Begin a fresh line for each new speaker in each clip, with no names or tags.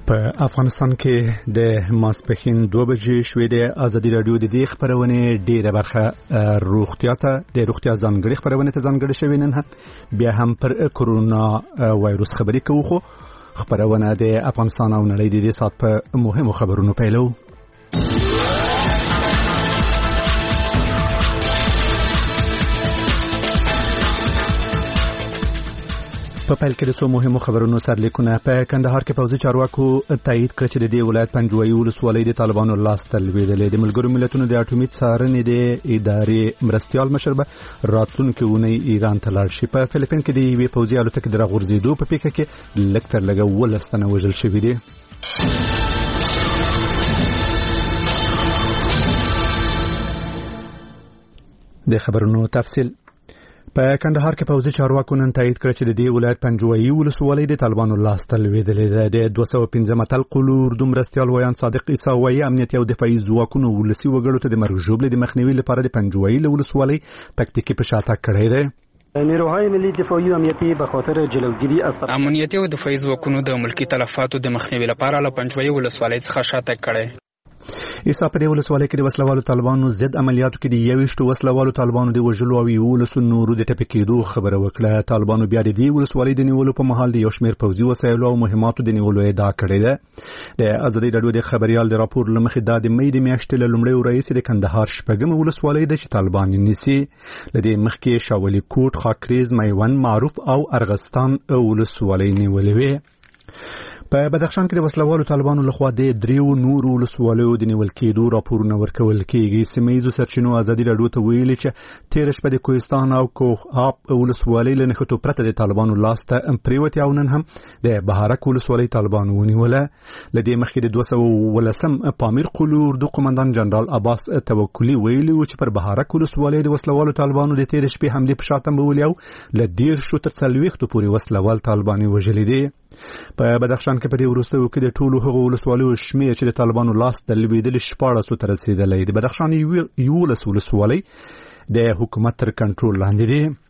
په افغانستان کې د ماسپښین 2 بجې شوې د ازادي رادیو د دې خبرونه ډیره برخه روغتیا ځانګړي خبرونه ته ځانګړي شوې نن بیا هم پر کورونا وایروس خبرې کوو خو خبرونه د افغانستان او نړۍ د دې سات په مهمو خبرونو پیلو په پیل کې د څو مهمو خبرونو سرلیکونه په کندهار کې پوځي چارواکو تایید کړ چې د ولایت پنجوایي ولسوالۍ د طالبانو لاس ته لوېدلې د ملګرو ملتونو د اټومي څارنې د ادارې مرستيال مشر به راتلونکي اونۍ ایران ته لاړ شي په فلیپین کې د یوې پوځي الوتکې د راغورځېدو په پیښه کې لږ تر لږه 12 تنه وژل شوي دي د خبرونو تفصیل په کندهار کې پوځي چارواکو نن تایید کړ چې د دې ولایت پنجوایي ولسوالۍ د طالبانو لاس ته لوېدلې ده د 215 متل قلور د مرستيال ویان صادق عیسی وایي امنیتي او دفاعي ځواکونو ولسي وګړو ته د مرګ ژوبلې د مخنیوي لپاره د پنجوایي ولسوالۍ تکتیکي پشاته کړی دی
نیروهای ملی دفاعی و امنیتی به خاطر جلوگیری از
امنیتی او دفاعي ځواکونو د ملکی تلفاتو د مخنیوي لپاره له پنجوایي ولسوالۍ څخه شاته کړی
ایسا په دې ولسوالۍ کې د وسلوالو طالبانو ضد عملیاتو کې د 21 وسلوالو طالبانو د وژلو او 11 نورو د ټپکېدو خبره وکړه طالبانو بیا د دې ولسوالۍ د نیولو په مهال د یو شمېر پوځي وسایلو او مهماتو د نیولو ادعا کړې ده د ازادي رادیو د خبريال د راپور لمخې د مې د میاشتې له لومړۍ ورځې د کندهار شپږم ولسوالۍ د طالبان نيسي لدې مخکې شاولي کوټ خاکریز میوند معروف او ارغستان ولسوالۍ نیولې وې په بدخشان کې د وسلوالو طالبانو لخوا د دریو نورو ولسوالیو د نیول کېدو راپورونه ورکول کېږي سیمه‌ییزو سرچینو ازادي رادیو ته ویلي چې تیر شپه د کوهستان او کوه آب ولسوالۍ له نښتو پرته د طالبانو لاس ته پریوتي او نن هم د بهارک ولسوالۍ طالبانو ونیوله لدې مخکې د 210 پامیر قلور د قومندان جنرال عباس توکلی ویلي چې پر بهارک ولسوالۍ د وسلوالو طالبانو د تیر شپې حمله په شاته مولي او ل 10 تر 40 پورې وسلوال طالباني وژلي دي په بدخشان کې په دې وروستیو کې د ټولو هغو ولسوالیو شمېر چې د طالبانو لاس ته لوېدلې 14 ته رسېدلی د بدخشان 11 ولسوالۍ د حکومت تر کنټرول لاندې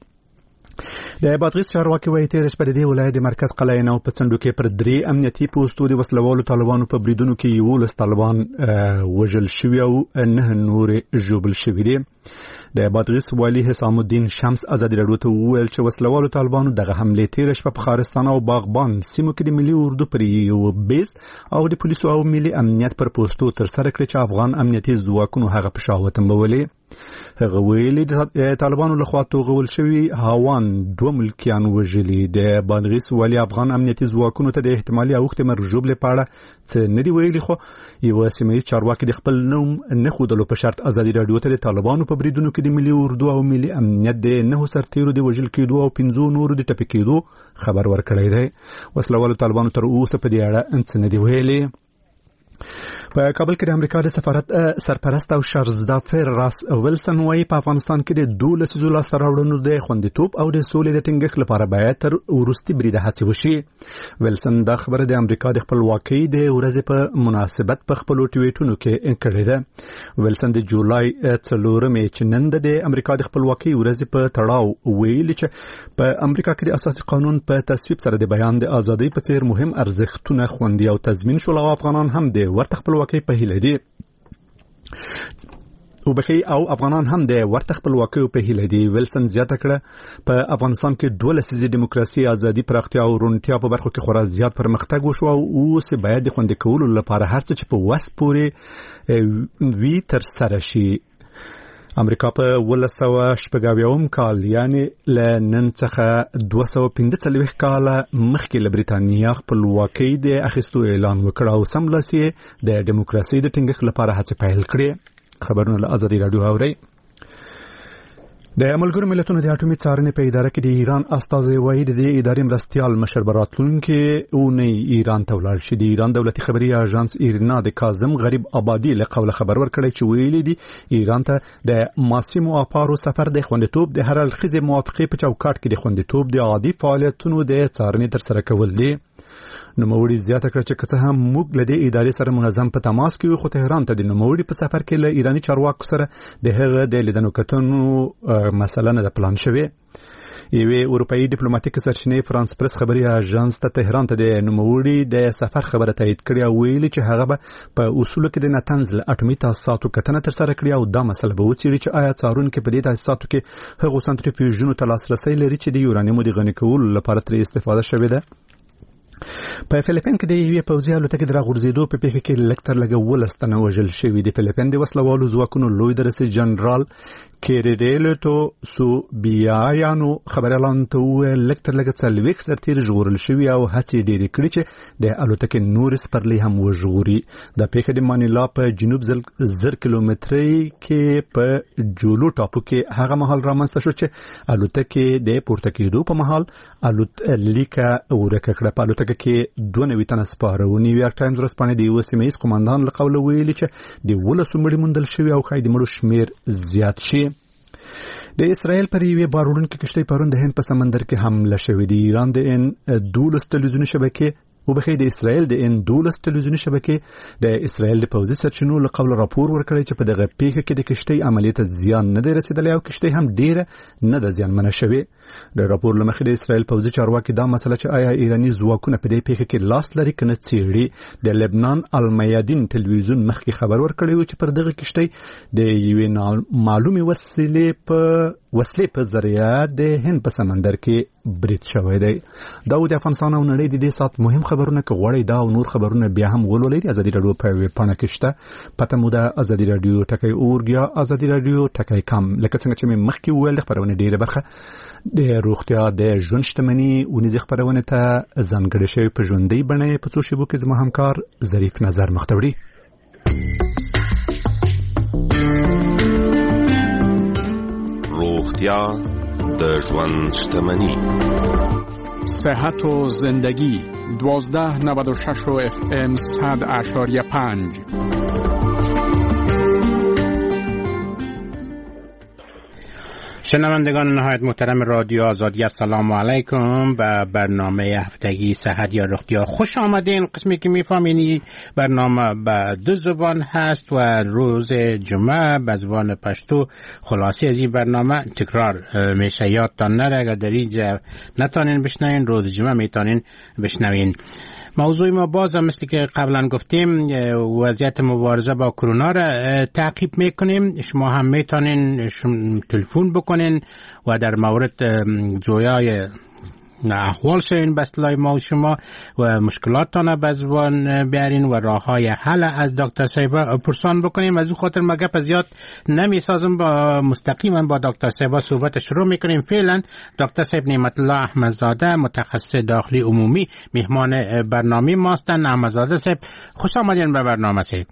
دي د بادغیس چارواکي وایي تیر شپه د دې ولایت د مرکز قلعه نو په څنډو کې پر 3 امنیتي پوسټو د وسلوالو طالبانو په بریدونو کې 11 طالبان وژل شوي او 9 نور ژوبل شوي دي د بادغیس والی حسام الدین شمس ازادي رادیو ته وویل چې وسلوالو طالبانو دغه حمله تیر شپه په خارستان او باغبان سیمو کې د ملي اردو پر یو بیس او د پولیسو او ملي امنیت پر پوسټو تر سره کړی چې افغان امنیتي ځواکونو هغه په شاوه تنبولي هغه ویلي د طالبانو لخوا توغول شوی هاوان 2 ملکیان وژلي د بادغیس والی افغان امنیتي ځواکونو ته د احتمالي اوخت مرګ ژوبلې پاړه څه نه دی ویلي خو یو سیمه‌ییز چارواکي د خپل نوم نه خودلو په شرط ازادي رادیو ته د طالبانو په بریدونو کې د ملي اردو او ملي امنیت د 9 سرتیرو د وژل کېدو او 15 نورو د ټپکېدو خبر ورکړی دی وسلوالو طالبانو تر اوسه په دې اړه انڅ نه دی ویلي په کابل کې د امریکا د سفارت سرپرست او شارزدافر راس ویلسن وايي په افغانستان کې د 12 لاسته راوړنو د خوندیتوب او د سولې د ټینګښت لپاره باید تر ورستي بریده هڅې وشي ویلسن دا خبره د امریکا د خپلواکۍ د ورځې په مناسبت په خپل ټویټونو کې کړې ده ویلسن د جولای 4 چې نن د امریکا د خپلواکۍ ورځې په تړاو ویلي چې په امریکا کې د اساسي قانون په تصویب سره د بیان د ازادۍ په څیر مهم ارزښتونه خوندي او تضمین شول او افغانان هم د ورته خپلواکۍ په هیله دي او افغانان هم د ورته خپلواکۍ په هیله دي ویلسن زیاته کړه په افغانستان کې 2 لسیزې دیموکراسي ازادي پراختیا او رونتیا په برخو کې خورا زیات پرمختګ وشو او اوس باید د خوندي کولو لپاره هر څه چې په وس پورې وی تر سره شي امریکا په 1940 کال یعنی ل نن څخه 215 کال مخکې له بریتانیا خپلواکۍ د اخیستو اعلان وکړ او سملاسي د دیموکراسي د ټینګښت لپاره هڅې پیل کړې خبرونه له ازادي رادیو اوري د ملګرو ملتونو د اټومي څارنې په اداره کې د ایران استازي وایي د ادارې مرستيال مشر براتلونکي اونۍ ایران ته ولاړ شي د ایران دولتي خبري اژانس ایرنا د کاظم غریب آبادی له قوله خبر ورکړی چې ویلي دي ایران ته د ماسیمو اپارو سفر د خوندیتوب د هر اړخیزې موافقې په چوکاټ کې د خوندیتوب د عادي فعالیتونو د څارنې تر سره کول دي نوموړي زیاته کړ چې که هم موږ له دې ادارې سره منظم په تماس کې خو تهران ته د نوموړي په سفر کې له ایرانی چارواکو سره د هغه د لیدنو کتنو مسله نه پلان شوی یوې اروپאי ډیپلوماټیک سرچینې فرانس پریس خبري اژانس ته تهران ته د نوموړي د سفر خبره تایید کړې او ویلي چې هغه به په اصولو کې د نتنز له اټومي تاسیساتو کتنه ترسره کړي او دا مسله به وڅېړي چې آیا څارونکي په دې تاسیساتو کې هغو سنټریفیوژونو ته لاسرسی لري چې د یورانیمو د غني کولو لپاره ترې استفاده شوې ده. په فلیپین کې د یوې پوځي الوتکې د راغورځېدو په پیښه کې لږ تر لږه 12 تنه وژل شوي. د فلیپین د وسلوالو ځواکونو لوی درسي جنرال کیریلیتو سوبیایانو خبريالانو ته وویل لږ تر لږه 40 سرتیر ژغورل شوي او هڅې ډېرې کړې چې د الوتکې نورې سپرلۍ هم وژغوري. د پیښه د مانیلا په جنوب 1000 کیلومترۍ کې په جولو ټاپو کې هغه مهال رامنځته شو چې الوتکې د پورته کېدو په مهال لیکه ورکه کړه. په الوتکه کې 92 تنه سپاره و. نیویارک ټایمز ورځپاڼه د یو سیمه‌ایز قوماندان له قوله ویلي چې د 12 مړي موندل شوي او ښایي د مړو شمیر زیات شي. د اسرائیل پر یوې بار وړونکې کشتۍ پرون د هند په سمندر کې حمله شوې. د ایران د N12 تلویزیوني شبکې د اسرائیل د N12 تلویزیوني شبکې د اسرائیل د پوځي سرچینو له قوله راپور ورکړی چې په دغه پیښه کې د کشتۍ عملیې ته زیان نه دی رسیدلی او کشتۍ هم ډیره نه ده زیانمنه شوې. د راپور له مخې د اسرائیل پوځي چارواکي دا مسله چې آیا ایراني ځواکونه په دې پیښه کې لاس لري که نه څېړي. د لبنان المیادین تلویزیون مخکې خبر ورکړی و چې پر دغه کشتۍ د یوې معلومې وسلې په ذریعه د هند په سمندر کې برید شوی دی. دا د افغانستان او نړۍ د دې سات مهم خبرونه که غواړئ دا او نور خبرونه بیا هم ولولئ. ازادي راډیو په ویبپاڼه کې شته. پته مو ده ازادي راډیو ټکی اورګ یا ازادي راډیو ټکی کام. لکه څنګه چې مې مخکې وویل د خبرونه ډیره برخه د روغتیا د ژوند شتمني ونیزې خبرونه ته ځانګړې شوې په ژوندۍ بڼه په څو شیبو کې زما همکار ظریف نظر مخته وړي.
روغتیا د ژوند شتمني.
صحت و زندگی 1296 FM 100.5.
شنوندگان نهایت محترم رادیو آزادی، السلام علیکم. به برنامه هفتگی صحت یا روغتیا خوش آمدین. قسمی که میفهمینی برنامه به 2 زبان هست و روز جمعه به زبان پشتو. خلاصی از این برنامه تکرار میشه، یادتان نره. اگر در اینجا نتانین بشنوین روز جمعه میتونین بشنوین. موضوع ما باز مثل که قبلا گفتیم وضعیت مبارزه با کرونا را تعقیب میکنیم. شما هم میتونین تلفن بکنین و در مورد جویای احوال شوین بسلای ما و شما و مشکلاتتان به زبان بیارین و راه های حل از دکتر صاحبه پرسان بکنیم. از او خاطر ما گپ زیاد نمی سازم، با مستقیما با دکتر صاحبه صحبت شروع میکنیم. فعلا دکتر صاحب نعمت الله احمدزاده متخصص داخلی عمومی مهمان برنامه ماستن. احمدزاده صاحب خوش آمدین به برنامه صاحب.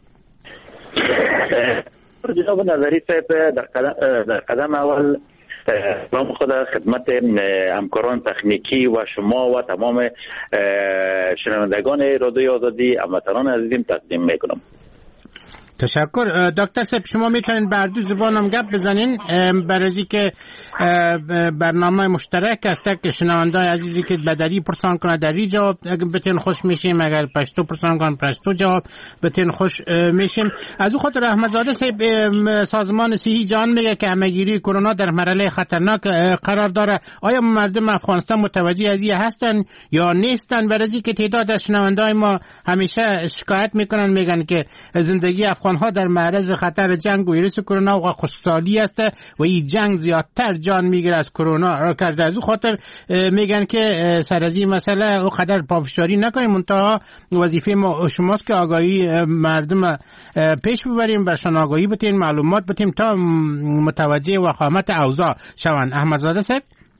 جناب نظری صاحب در قدم اول سلام خدا خدمت همکاران تکنیکی و شما و تمام شنوندگان رادیوی آزادی هموطنان عزیزم تقدیم میکنم.
تشکر. دکتر صاحب شما میتونین بر 2 زبان هم گپ بزنین برای که برنامه مشترک است که شنوندای عزیزی که بدری پرسان کنه دری جواب بتین خوش میشیم، اگر پشتو پرسان کنه پشتو جواب بتین خوش میشیم. از او خاطر احمدزاده صاحب سازمان صحی جهان میگه که همهگیری کرونا در مرحله خطرناک قرار داره. آیا مردم افغانستان متوجه از این هستن یا نیستن؟ برای که تعداد از شنوندای ما همیشه شکایت میکنن، میگن که زندگی افغانها در معرض خطر جنگ و ویروس کرونا و خشکسالی است و این جنگ زیادتر جان میگیره از کرونا را کرده. از او خاطر میگن که سر از این مسئله او قدر پافشاری نکنیم، منتها وظیفه ما شماست که آگاهی مردم پیش ببریم، برشان آگاهی بتیم، معلومات بتیم تا متوجه وخامت اوضاع شوند. احمدزاده صاحب.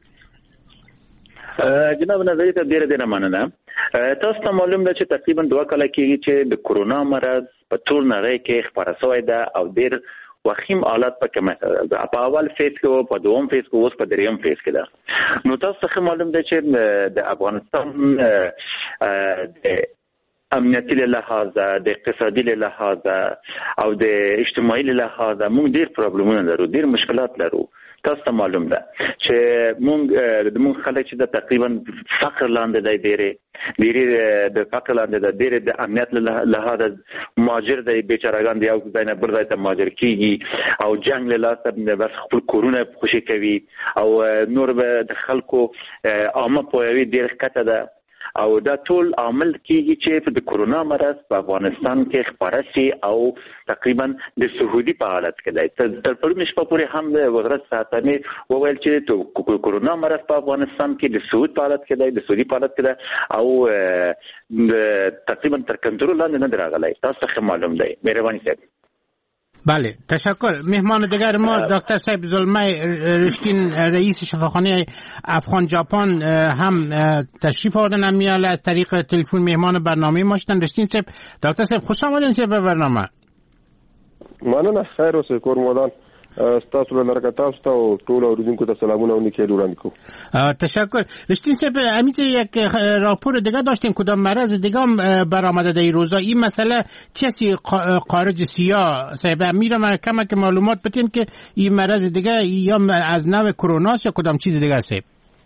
جناب نظری ته ډیره مننه. تاسو ته معلوم ده چې تقریبا 2 کاله کېږي چې د کرونا مرض په ټول نړۍ کې خپاره شوی ده او ډیر وخیم حالت پکې په اول فیز کې او په دوم فیز کې اوس په دریم فیز کې ده. نو تاسو ته معلوم ده چې د افغانستان د امنیتي له لحاظه، د اقتصادي له لحاظه او د اجتماعي له لحاظه موږ ډیر پرابلمونه لرو، ډیر مشکلات لرو. تاسو معلوم ده چې مونږ خلک چې د تقریبا فقر لاندې دی ډېری د فقر لاندې د ډېری د امنیت له لحاظه مهاجر دی بیچارهګان دی او ځای نه بل ځای ته مهاجر کیږي او جنگ له لاسه بس خپل کورونه خوشي کوي او نور به د خلکو عامه پوهاوی ډېر ښکته ده او دا ټول عامل کیږي چې د کورونا مرض په افغانستان کې خپاره شي او تقریبا د سعودي په حالت کې دی. تر پرون شپه پورې هم د وزارت صحت وویل چې کورونا مرض په افغانستان کې د سعودي په حالت کې دی، د سعودي په حالت کې دی او تقریبا تر کنټرول لاندې نه راغلی. تاسو ته معلوم دی. مهرباني صاحب.
بله تشکر. مهمان دیگر ما دکتر صاحب زلمه رشتین رئیس شفاخانه افغان ژاپن هم تشریف آوردن میال از طریق تلفن مهمان برنامه ما شدن. رشتین صاحب دکتر صاحب خوش آمدین به برنامه.
مننه. خیر اوسئ کورمودان. تاسو له لرګه تاسو او ټول اوریدونکو ته سلامونه او نیکی وړاندې کوم.
تشکر. رشتین صاحب امیت یک راپور دیگه داشتیم کدام مرض دیگه هم برآمده در این روزا. این مسئله چیزی خارج سیاه صاحب میرم کمک معلومات بدین که این مرض دیگه یا از نوع کرونا یا کدام چیز دیگه صاحب؟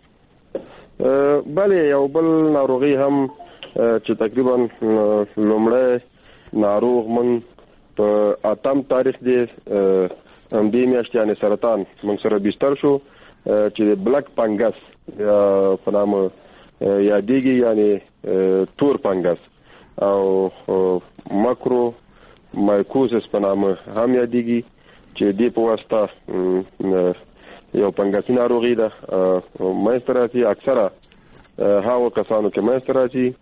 بله یو بل ناروغي هم چې تقریبا لومړی ناروغ من په اتم تاریخ دی دې میاشتې یعنې سرطان موږ سره بستر شو چې بلک پانګس په نامه یادېږي یعنې تور پانګس او ماکرو مایکوزس په نامه هم یادېږي چې دې په واسطه یو پانګسي ناروغي ده منځته راځي. اکثره هغو کسانو کې منځته راځي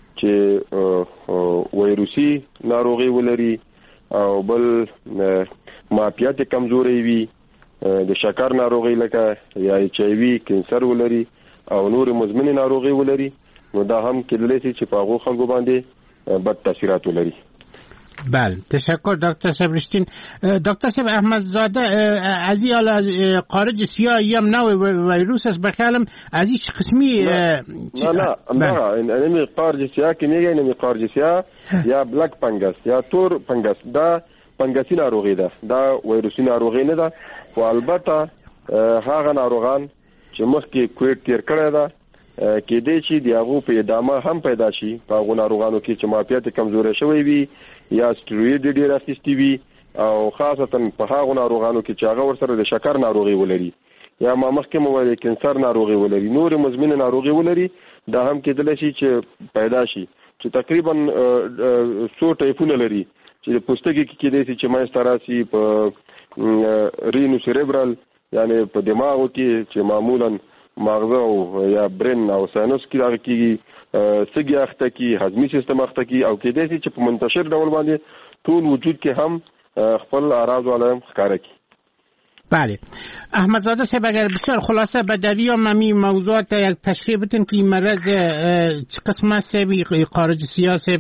چې ویروسي ناروغي ولري او بل معافیت کمزوري وي، د شکر ناروغي لکه یا ایچ ای وی کینسر ولري او نور مزمنه ناروغي ولري، نو دا هم کېدلی شي چې په هغو خلکو باندې بد تاثیرات ولري.
بله تشکر دکتر صاحب رشتین. دکتر صاحب احمدزاده از این حالا خارج سیاه یم نوع ویروس است بخیالم از این قسمی
نه نمی خارج سیاه که میگه نمی خارج سیاه یا بلک پنگس یا تور پنگس دا پنگسی ناروغی ده، دا ویروسی ناروغی نه ده. و البته هغه ناروغان چې مخکې کووډ تیر کړی ده کېدای شي د هغو په ادامه هم پیدا شي په هغو ناروغانو کې چې معافیت کمزوری شوی وي یا سټیرویډ ډېر اخیستي وي او خاصتا په هغو ناروغانو کې چې هغه ورسره د شکر ناروغي ولري یا ما مخکې مو ویل کینسر ناروغي ولري، نور مزمنه ناروغي ولري، دا هم کېدلی شي چې پیدا شي. چې تقریبا څو ټایپونه لري چې د پوستکي کې کېدای شي چې منځته راسي په رینو سیریبرال یعنې په دماغو کې چې معمولا ماغزه او یا برین او ساینوس کې دغه کېږي، سږي اخته کي، هضمي سیستم اخته کي او کېدای شي چې په منتشر ډول باندې ټول وجود کې هم خپل اعراض علائم ښکاره کړي.
بله احمدزاده صاحب اگر بسیار خلاصه به دریام ممی موضوعات یک تشریح بتین که این مرض چه قسم است خارج سیاه صاحب؟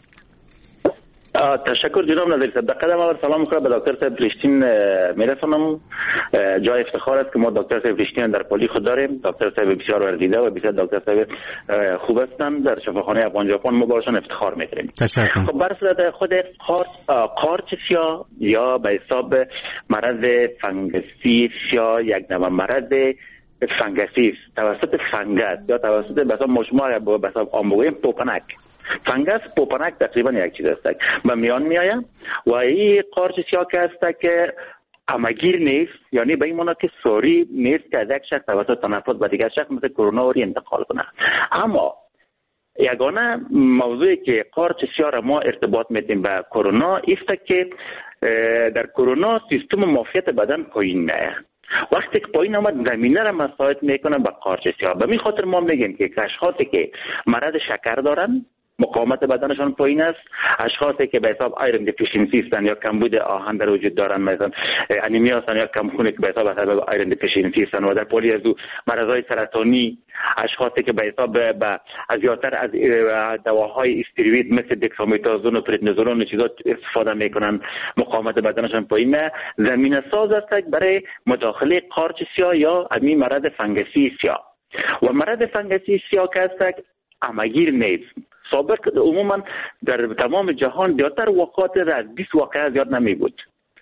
تشکر جناب نظیر صاحب. در قدم اول سلام میکنم به دکتر صاحب رشتین میرسانم. جای افتخار است که ما دکتر صاحب رشتین در پالی خود داریم. دکتر صاحب بسیار ورزیده و بسیار دکتر صاحب خوب هستند در شفاخانه افغان ژاپن. ما باشون افتخار میکنیم. خب بر صورت خود قارچ سیاه یا به حساب مرض فنگسی سیاه یک نوع مرض فنگسی توسط فنگس یا توسط مثلا مشمار به حساب آمبویم پوپنک فنگس پوپنک تقریبا یک چیز است به میان میآید و این قارچ سیاه که است که همگیر نیست، یعنی به این معنی که ساری نیست که از یک شخص توسط تنفس به دیگر شخص مثل کرونا وری انتقال کنه. اما یگانه موضوعی که قارچ سیاه را ما ارتباط میدیم به کرونا است که در کرونا سیستم معافیت بدن پایین نه. وقتی که پایین آمد زمینه را مساعد میکنه به قارچ سیاه. به می خاطر ما میگیم که اشخاصی که مرض شکر دارن مقاومت بدنشان پایین است، اشخاصی که به حساب آیرن دیفیشنسی هستند یا کمبود آهن در وجود دارند مثلا انیمیا هستند یا کمخونی که به حساب آیرن دیفیشنسی هستند و در پلی از مرضای سرطانی، اشخاصی که به حساب زیادتر از دواهای استروئید مثل دکسامتازون و پردنیزولون و چیزا استفاده میکنن مقاومت بدنشان پایین، زمینه ساز است برای مداخله قارچ سیاه یا همین مرض فنگسی سیاه. و مرض فنگسی سیاه که است همگیر نیست. سابق عموما در تمام جهان زیادتر واقعات از 20 واقعه زیاد نمی بود.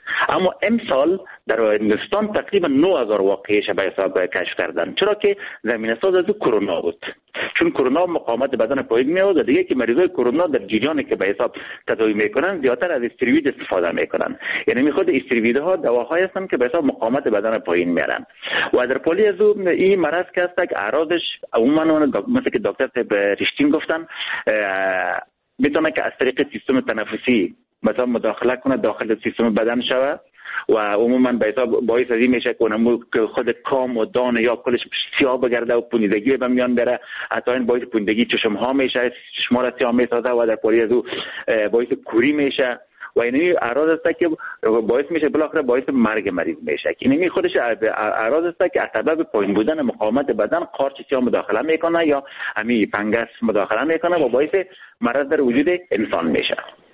اما امسال در هندوستان تقریبا 9000 واقعه به حساب کشف کردن، چرا که زمینه ساز از کرونا بود. چون کرونا مقاومت بدن پایین میاد و دیگه که مریضای کرونا در جریانی که به حساب تداوی میکنن زیاتر از استروید استفاده میکنن، یعنی میخواد استرویدها دواهایی هستن که به حساب مقاومت بدن پایین میارن. و در پالی از این مرض که هست که اعراضش عموما مثل که دکتر صاحب رشتین گفتن میتونه که از طریق سیستم تنفسی مثلا مداخله کنه داخل سیستم بدن شوه و عموما به حساب باعث از این میشه که خود کام و دان یا کلش سیاه بگرده و پوندگی به میان بره، حتی این باعث پوندگی چشم ها میشه، چشما را سیاه میسازه و در پالی از او باعث کوری میشه و اینمی اعراض است که باعث میشه بالاخره باعث مرگ مریض میشه. اینمی خودش اعراض است که از سبب پایین بودن مقاومت بدن قارچ سیاه مداخله میکنه یا همین فنگس مداخله میکنه و باعث مرض در وجود انسان میشه.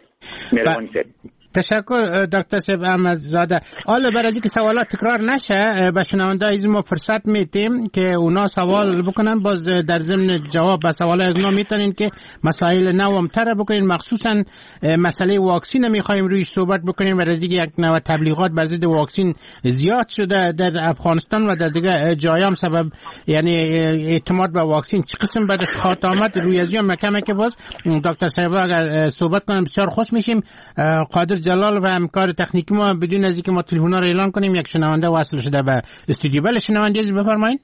تشکر دکتر صاحب احمدزاده. حالا برای اینکه سوالات تکرار نشه به شنونده از ما فرصت میدیم که اونا سوال بکنن، باز در ضمن جواب به سوالات اونا میتونین که مسائل نوامتر بکنین، مخصوصا مسئله واکسین میخوایم روی صحبت بکنیم برای اینکه یک نوع تبلیغات بر ضد واکسین زیاد شده در افغانستان و در دیگه جایم، سبب یعنی اعتماد به واکسین چه قسم بعد از خاط آمد روی ازیا مکمه که باز دکتر صاحب اگر صحبت کنم بسیار خوش میشیم. قادر جلال و همکار تکنیکی ما بدون از اینکه ما تلفن‌ها رو اعلان کنیم یک شنونده وصل شده به استودیو. بله شنونده بفرمایید.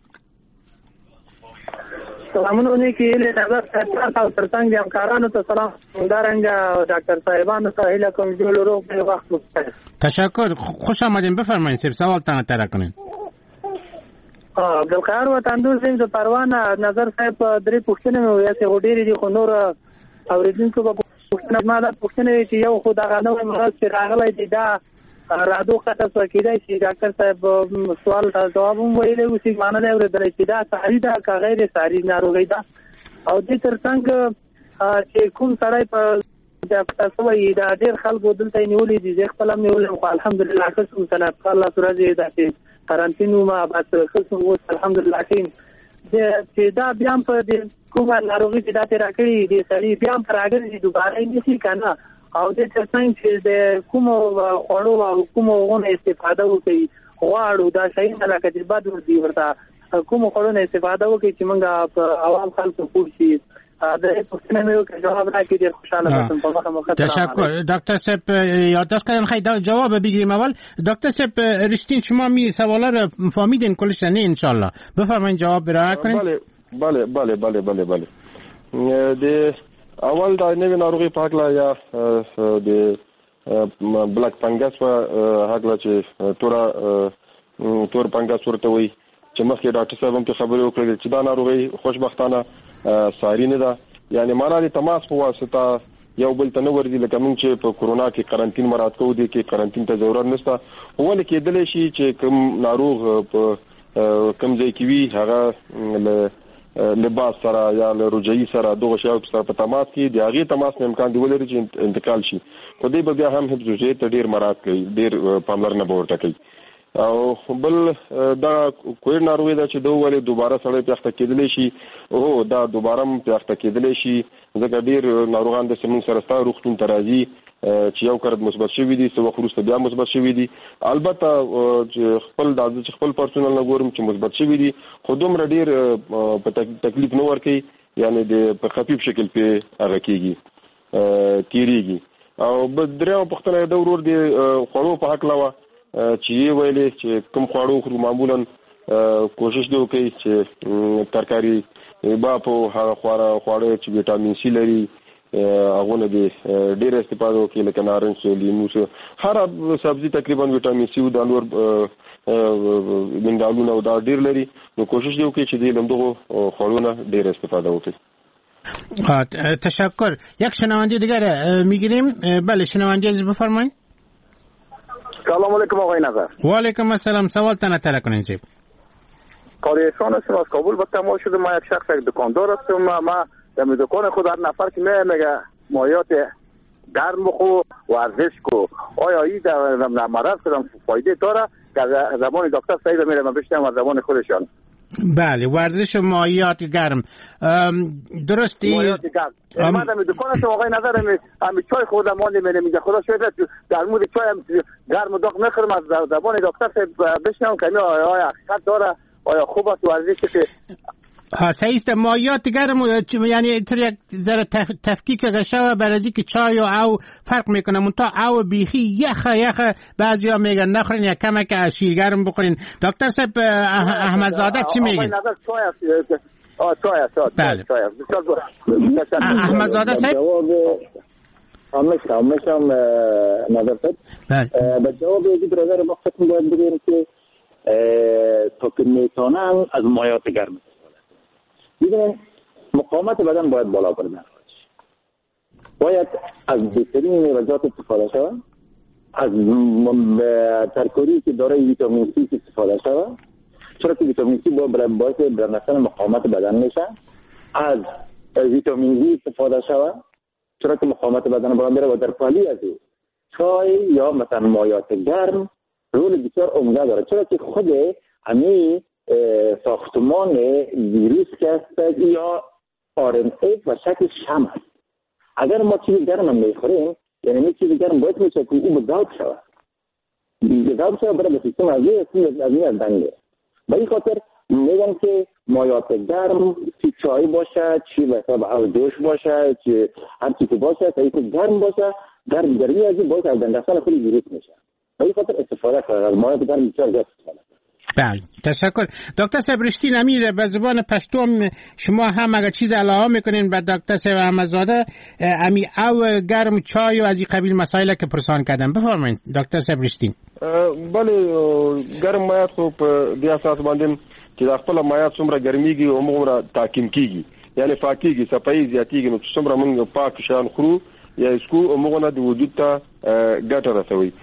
سلامونه که له نظر تاسو ترڅنګ همکارانو ته سلام دارنګ ډاکټر صاحبانو ته هیله کوم چې له په وخت وکړي.
تشکر، خوش آمدین. بفرمایید سوال تان تر کنین.
عبدالقاهر وطندوز د پروانه نظر صاحب درې پوښتنې مې ویاسه وډېری دي خو نور اوریدونکو به پوښتنه ما دا پوښتنه چې یو خو دا غنوې مرض چې راغلی دی دا رادو خطر کېدای شي ډاکټر صاحب سوال ته جواب هم ویلی و چې معنا دی اورېدلی چې دا ساري ده که غیر ساري ناروغي ده او دې ترڅنګ چې کوم سړی په تاسو وایي دا ډېر خلکو دلته یې نیولي دي زه خپله هم نیولی خو الحمدلله ښه شوم صنعت الله ورځې داسې قرنطین وم بس ښه شوم اوس الحمدلله ښه چې دا بیا هم په کومه ناروغي چې دا تېره کړي دې سړي بیا هم په راګرځي دوباره یې نیسي که نه او دې ترڅنګ چې د کومو خوړو او کومو هغو نه استفاده وکړي غواړو دا شیونه لکه چې بد ورځي ورته کومو خوړو نه استفاده وکړي چې موږ په عوام خلکو پوه شي.
تشکر دکتر صاحب. یادداشت کردن خیلی جواب بگیریم. اول دکتر صاحب رشتین شما می سوالا رو فهمیدین کلش نه انشالله بفرمایید جواب برای کنید.
بله بله بله بله بله د اول دا نوې ناروغي په حقله یا د بلک فنګس په حقله چې تور فنګس ورته وي چې مخکې ډاکټر صاحب هم خبرې وکړې چې دا ناروغي خوشبختانه ساری نه ده، یعنی معنا د تماس په واسطه یو بل ته نه ورځي لکه موږ چې په کورونا کې قرنطین مراد کوو دي کې قرنطین ته ضرورت نشته. ولې کېدلی شي چې کوم ناروغ په کوم ځای کې وي هغه لباس سره یا رجعي سره دغه شیو سره په تماس کې دی هغه تماس نه امکان دی ولري چې انتقال شي. خو دې به بیا هم حفظ وجه ته ډیر مراد کوي، ډیر پاملرنه به ورته کوي. او بل دا کوی ناروغي ده چې دوه ولې دوباره سره پیښته کېدلی شي او دا دوباره پیښته کېدلی شي ځکه ډیر ناروغان د سیمون سره ستاسو روغتون ته راځي چې یو کړه مثبت شوی دي څو وخت وروسته بیا مثبت شوی دي. البته چې خپل پرسونل نه ګورم چې مثبت شوی دي خو دومره ډیر په تکلیف نه ورکي، یعنی د په خفیف شکل په هغه کېږي تیریږي. او بدرو پختنه د ورور دي خورو په حق لوا چې ویلې چې کوم خواړو خورو معمولا کوشش دی وکړي چې ترکاری با په هغه خواړه چې ویټامین سی لري هغه نه دي ډېر استفاده وکړي لکه نارنج لیمو هر سبزی تقریبا ویټامین سی او د نور منرالونه او دا ډېر لري، نو کوشش دی وکړي چې د لمدغه خواړو نه ډېر استفاده وکړي.
تشکر. یک شنونده دیگر میگیریم. بله شنونده عزیز بفرمایید.
سلام علیکم آقای نظر.
و علیکم السلام. سوال تان اطلاع کنید جیب.
کاریشان هستم از کابل با تماس شده. ما یک شخص یک دکاندار هستم. ما در دکان خود هر نفر که میگه مایات گرم بخور ورزش کو آیا این در مرض کدام فایده داره که زمان دکتر صاحب میره من بشتم از زمان خودشان
بله ورزش مایعات گرم درستی
مایعات گرم من در دکان آقای نظر همین چای خوردم ماندم میگه خدا شاید در مورد چای گرم و داغ نخورم از زبان دکتر صاحب بشنوم که آیا حقیقت داره آیا خوب است ورزشی که
صحیح است مایعات گرم یعنی اینطور یک ذره تفکیک گشته برای اینکه چای و او فرق میکنه منتها او بیخی یخ بعضیا میگن نخورین یا کمک از شیر گرم بخورین. دکتر صاحب احمدزاده چی میگن؟
چای است
بله احمدزاده صاحب
همشم نظر صاحب به جواب یکی برادر ما فکر باید بگیم که تا که میتونن از مایعات گرم دیدن مقاومت بدن باید بالا بردن باید از بهترین میوه‌جات استفاده شود از ترکاری که دارای ویتامین سی استفاده شود چرا که ویتامین سی باعث برنستن مقاومت بدن میشه از ویتامین دی استفاده شود چرا که مقاومت بدن بالا بره و در پالی از چای یا مثلا مایعات گرم رول بسیار عمده داره چرا که خود امی ساختمان ویروس که هست یا RNA و شکل شمع است. اگر ما چیز گرم هم میخوریم یعنی می چیز گرم باید میشه که او بگاوب شود بگاوب شود برای به سیستم از این دنگه به این خاطر میگن که مایعات گرم چی چای باشه چی مثلا او دوش باشه چی هر چی که باشه تا اینکه گرم باشه گرمی از این باید از دندستان خود ویروس میشه به این خاطر استفاده کنه از مایعات گرم بسیار زیاد استفاده.
بله تشکر. دکتر صاحب رشتین امیر به زبان پشتو شما هم اگر چیز علاوه میکنین به دکتر صاحب احمدزاده امی او گرم چای و از این قبیل مسائل که پرسان کردم بفرمایید دکتر صاحب رشتین.
بله گرم مایعات خو په دې اساس باندې چې د خپل مایعات څومره ګرميږي او موږ تحکیم کیږي یعنی پاکيږي صفایي زیاتیږي نو څومره موږ پاک شان خورو یا اسکو موږ نه د وجود ته ګټه رسوي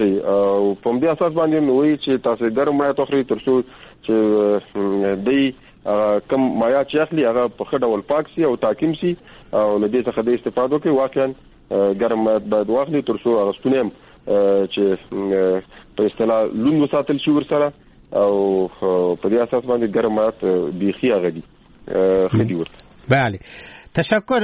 او په دې اساس باندې نوې چې تاسو ګرم مایعات خوري ترڅو چې دې کم مایعات چې اخلي هغه په خډه ول پاک سي او تحکیم سي او له دې څخه د استفاده کوي واقعا ګرم مایعات باید واخلي ترڅو هغه ستونیم چې په اصطلاح لون وساتل شي ورسره او په دې اساس باندې ګرم مایعات بیخي هغه دي خدي ورته.
بله تشکر.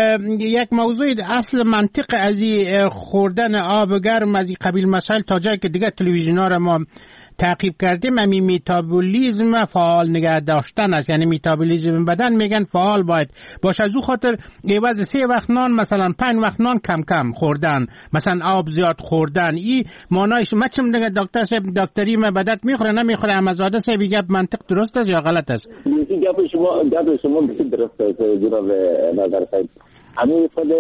یک موضوع اصل منطق از خوردن آب گرم از این قبیل مسائل تا جایی که دیگه تلویزیون‌ها را ما تعقیب کردیم همین میتابولیزم فعال نگه داشتن است یعنی میتابولیزم بدن میگن فعال باید باشه از او خاطر عوض 3 وقت نان مثلا 5 وقت نان کم کم خوردن مثلا آب زیاد خوردن این معنایش ما چم دیگه دکتر صاحب دکتری ما بدت میخوره نمیخوره احمدزاده صاحب گپ منطق درست است یا غلط است؟
گپ شما بسیار درست است جناب نظر صاحب همین خود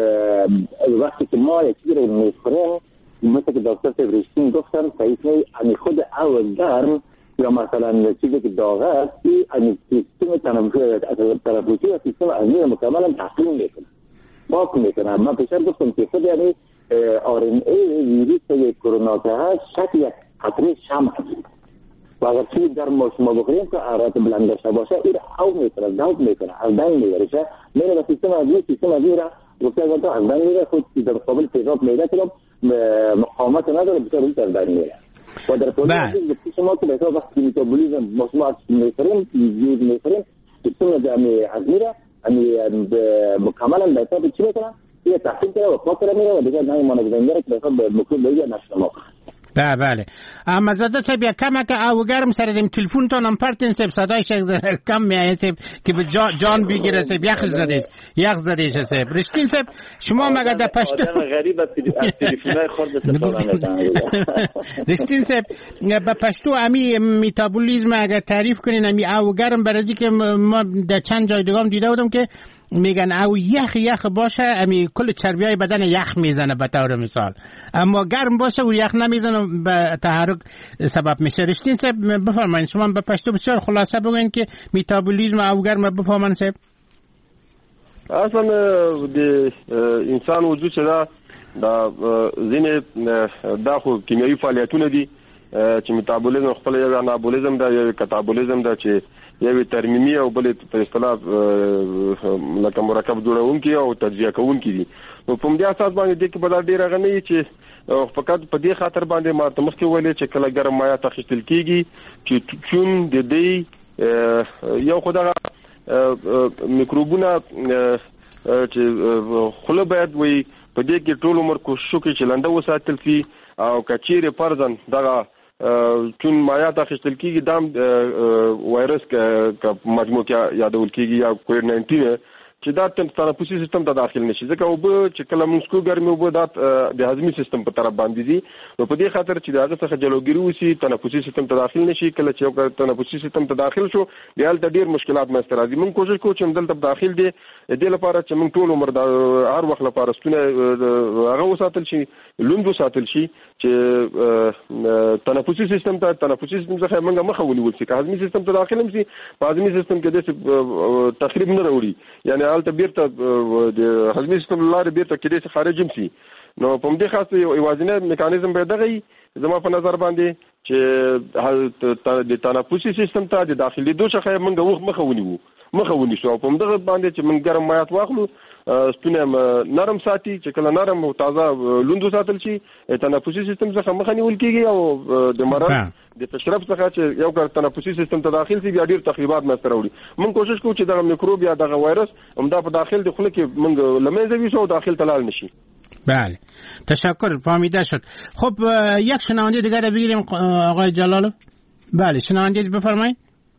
وقتی که ما یک چیزی رو میخوریم مثل که دکتر صاحب رشتین گفتن صحیح همین خود او گرم یا مثلا چیزی که داغ است این سیستم تنفسی و سیستم عضوی مکملا تحکیم میکنه پاک میکنه. من پیشتر گفتم که خود یعنی RNA ویروس کرونا که هست شکل یک قطره شمع است و اگر چیز گرم شما بخوریم که حرارت بلند داشته باشه این او میکنه داغ میکنه از دنگ میبرشه میره به سیستم عضوی را گفته اگر از دنگ میره خود در قابل تیزاب میده که مقاومت نداره بسیار در دنگ میره و در پولیس گفتی شما که بسیار وقتی میتابولیزم مصنوعات میخوریم زیاد میخوریم سیستم جمعی عضوی را مکملا بسیار چی میکنه یه تحصیل کنه و پاک میره و دیگر نهی مانگزنگره که بسیار مکروب بگیر نشنما.
بله احمدزاده صاحب یک کمک او گرم سر دیم تلفن تونم پرتین صاحب صدایش کم میایه صاحب که به جان بگیره صاحب یخ زدیش صاحب رشتین صاحب شما مگه در پشتو
غریب از تلفن‌های خود استفاده میکنن
رشتین صاحب به پشتو امی میتابولیزم اگر تعریف کنین امی او گرم برای که ما در چند جای دیگه هم دیده بودم که میگن او یخ باشه امی کل چربیای بدن یخ میزنه به طور مثال اما گرم باشه و یخ نمیزنه به تحرک سبب میشه. رشتین صاحب بفرمایید شما به پشتو بسیار خلاصه بگوین که میتابولیزم او گرم بفهمن صاحب.
اصلا د انسان وجود چې دا ځینې دا خو کیمیاوي فعالیتونه دي چې میتابولیزم خپل یو انابولیزم دا یو کاتابولیزم دا چې یو ترمیمی او بل په اصطلاح لکه مرکب جوړونکي او تجزیه کوونکي دي نو په دې اساس باندې د کې په ډیر غنی چې فقط په دې خاطر باندې ما تمسکه ویلې چې کله ګرم مایعات اخیستل کیږي چې چون د دې یو خدای میکروبونه چې خله باید وي په دې کې ټول عمر کوشش وکړي چې لنده وساتل شي او کچيره فرضاً دغه چون مایات اخیستل کیږي دام وایرس کا مجموع کې یادول کیږي یا کووډ 19 چې دا تنفسي سیستم ته داخل نشي ځکه او به چې کله موږ کو ګرمي او به د هضمي سیستم په طرف باندې دي نو په دې خاطر چې داغه څخه جلوګیری وسی تنفسي سیستم ته داخل نشي کله چې یو تنفسي سیستم ته داخل شو بیا د ډیر مشکلات مستر راځي موږ کوشش کوو چې دلته داخل دي د لپاره چې موږ ټول عمر د هر وخت لپاره ستونه هغه وساتل شي لوند وساتل شي چې تنفسي سیستم څخه موږ مخه ونیول شي که هضمي سیستم ته داخل شي په هضمي سیستم کې د تخریب نه راوړي یعنی حالت بیرته د هضمي سیستم لاره بیرته کې د خارج شي نو په دې خاصه یو ایوازنه میکانیزم به دغه زما په نظر باندې چې د تنفسي سیستم ته د داخلي دوه څخه موږ مخه ونیسو او په دغه باندې چې موږ ګرم مایات واخلو ستونه نرم ساتي چې کله نرم او تازه لوند ساتل شي تنفسي سیستم څخه مخه نیول کیږي او د مرض د تشرب څخه چې یو کار تنفسي سیستم ته داخل شي بیا ډیر تخریبات مستر وړي موږ کوشش کوو چې دغه میکروب یا دغه وایرس همدا په داخل د خله کې موږ لمنځه ویسو داخل تلال نشي.
بله تشکر فهمیده شد. خب یک شنونده دیگر رو بگیریم آقای جلالو. بله شنونده بفرمایید.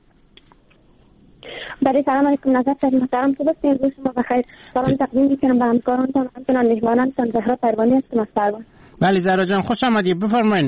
بله سلام علیکم نظر خیلی محترم تو بستین روز شما بخیر. سلام تقدیم میکنم به همکارانتان همچنان میهمانانتان زهرا پروانی هستم از پروان.
بله زهرا جان خوش آمدید بفرمایید.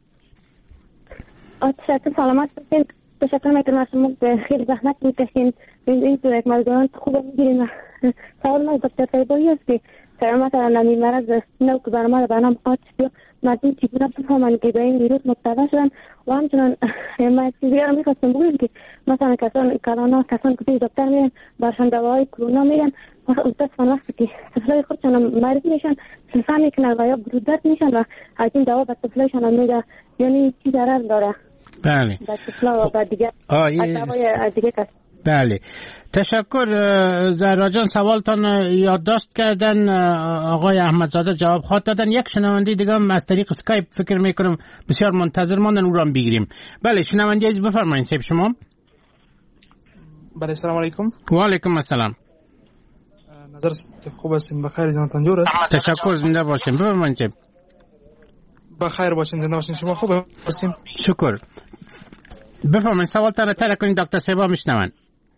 تشکر سلامت باشین. تشکر میکنم از شما خیلی زحمت میکشین این تو یک مردمان خوب میگیرین. سوال من دکتر فیبایی است که مثلا نمی مرض نو که برنامه قاطع شد مردم چگونه بفهمن که به این ویروس مبتلا شدن و همچنان من چیزی رو میخواستم بگویم که مثلا کسان که دکتر میرن برشان دواهای کرونا میرن متاسفانه وقتی که طفلای خودشان مریض میشن شفا میکنن و یا برودت میشن و از این دوا به طفلایشان میده یعنی چی ضرر داره.
بله
به طفلا و به دیگه دوای دیگه کس.
بله تشکر زهرا جان سوالتان یادداشت کردن آقای احمدزاده جواب خواهد دادن. یک شنونده دیگه هم از طریق اسکایپ فکر میکنم بسیار منتظر ماندن او را هم بگیریم. بله شنونده عزیز بفرمایید سیب شما.
بله سلام علیکم.
و علیکم السلام.
نظر خوب هستیم بخیر جانتان جور است.
تشکر زنده باشین بفرمایید سیب.
بخیر باشین زنده باشین شما خوب هستیم.
شکر. بفرمایید سوالتان را طرح کنید دکتر سیبا میشنون.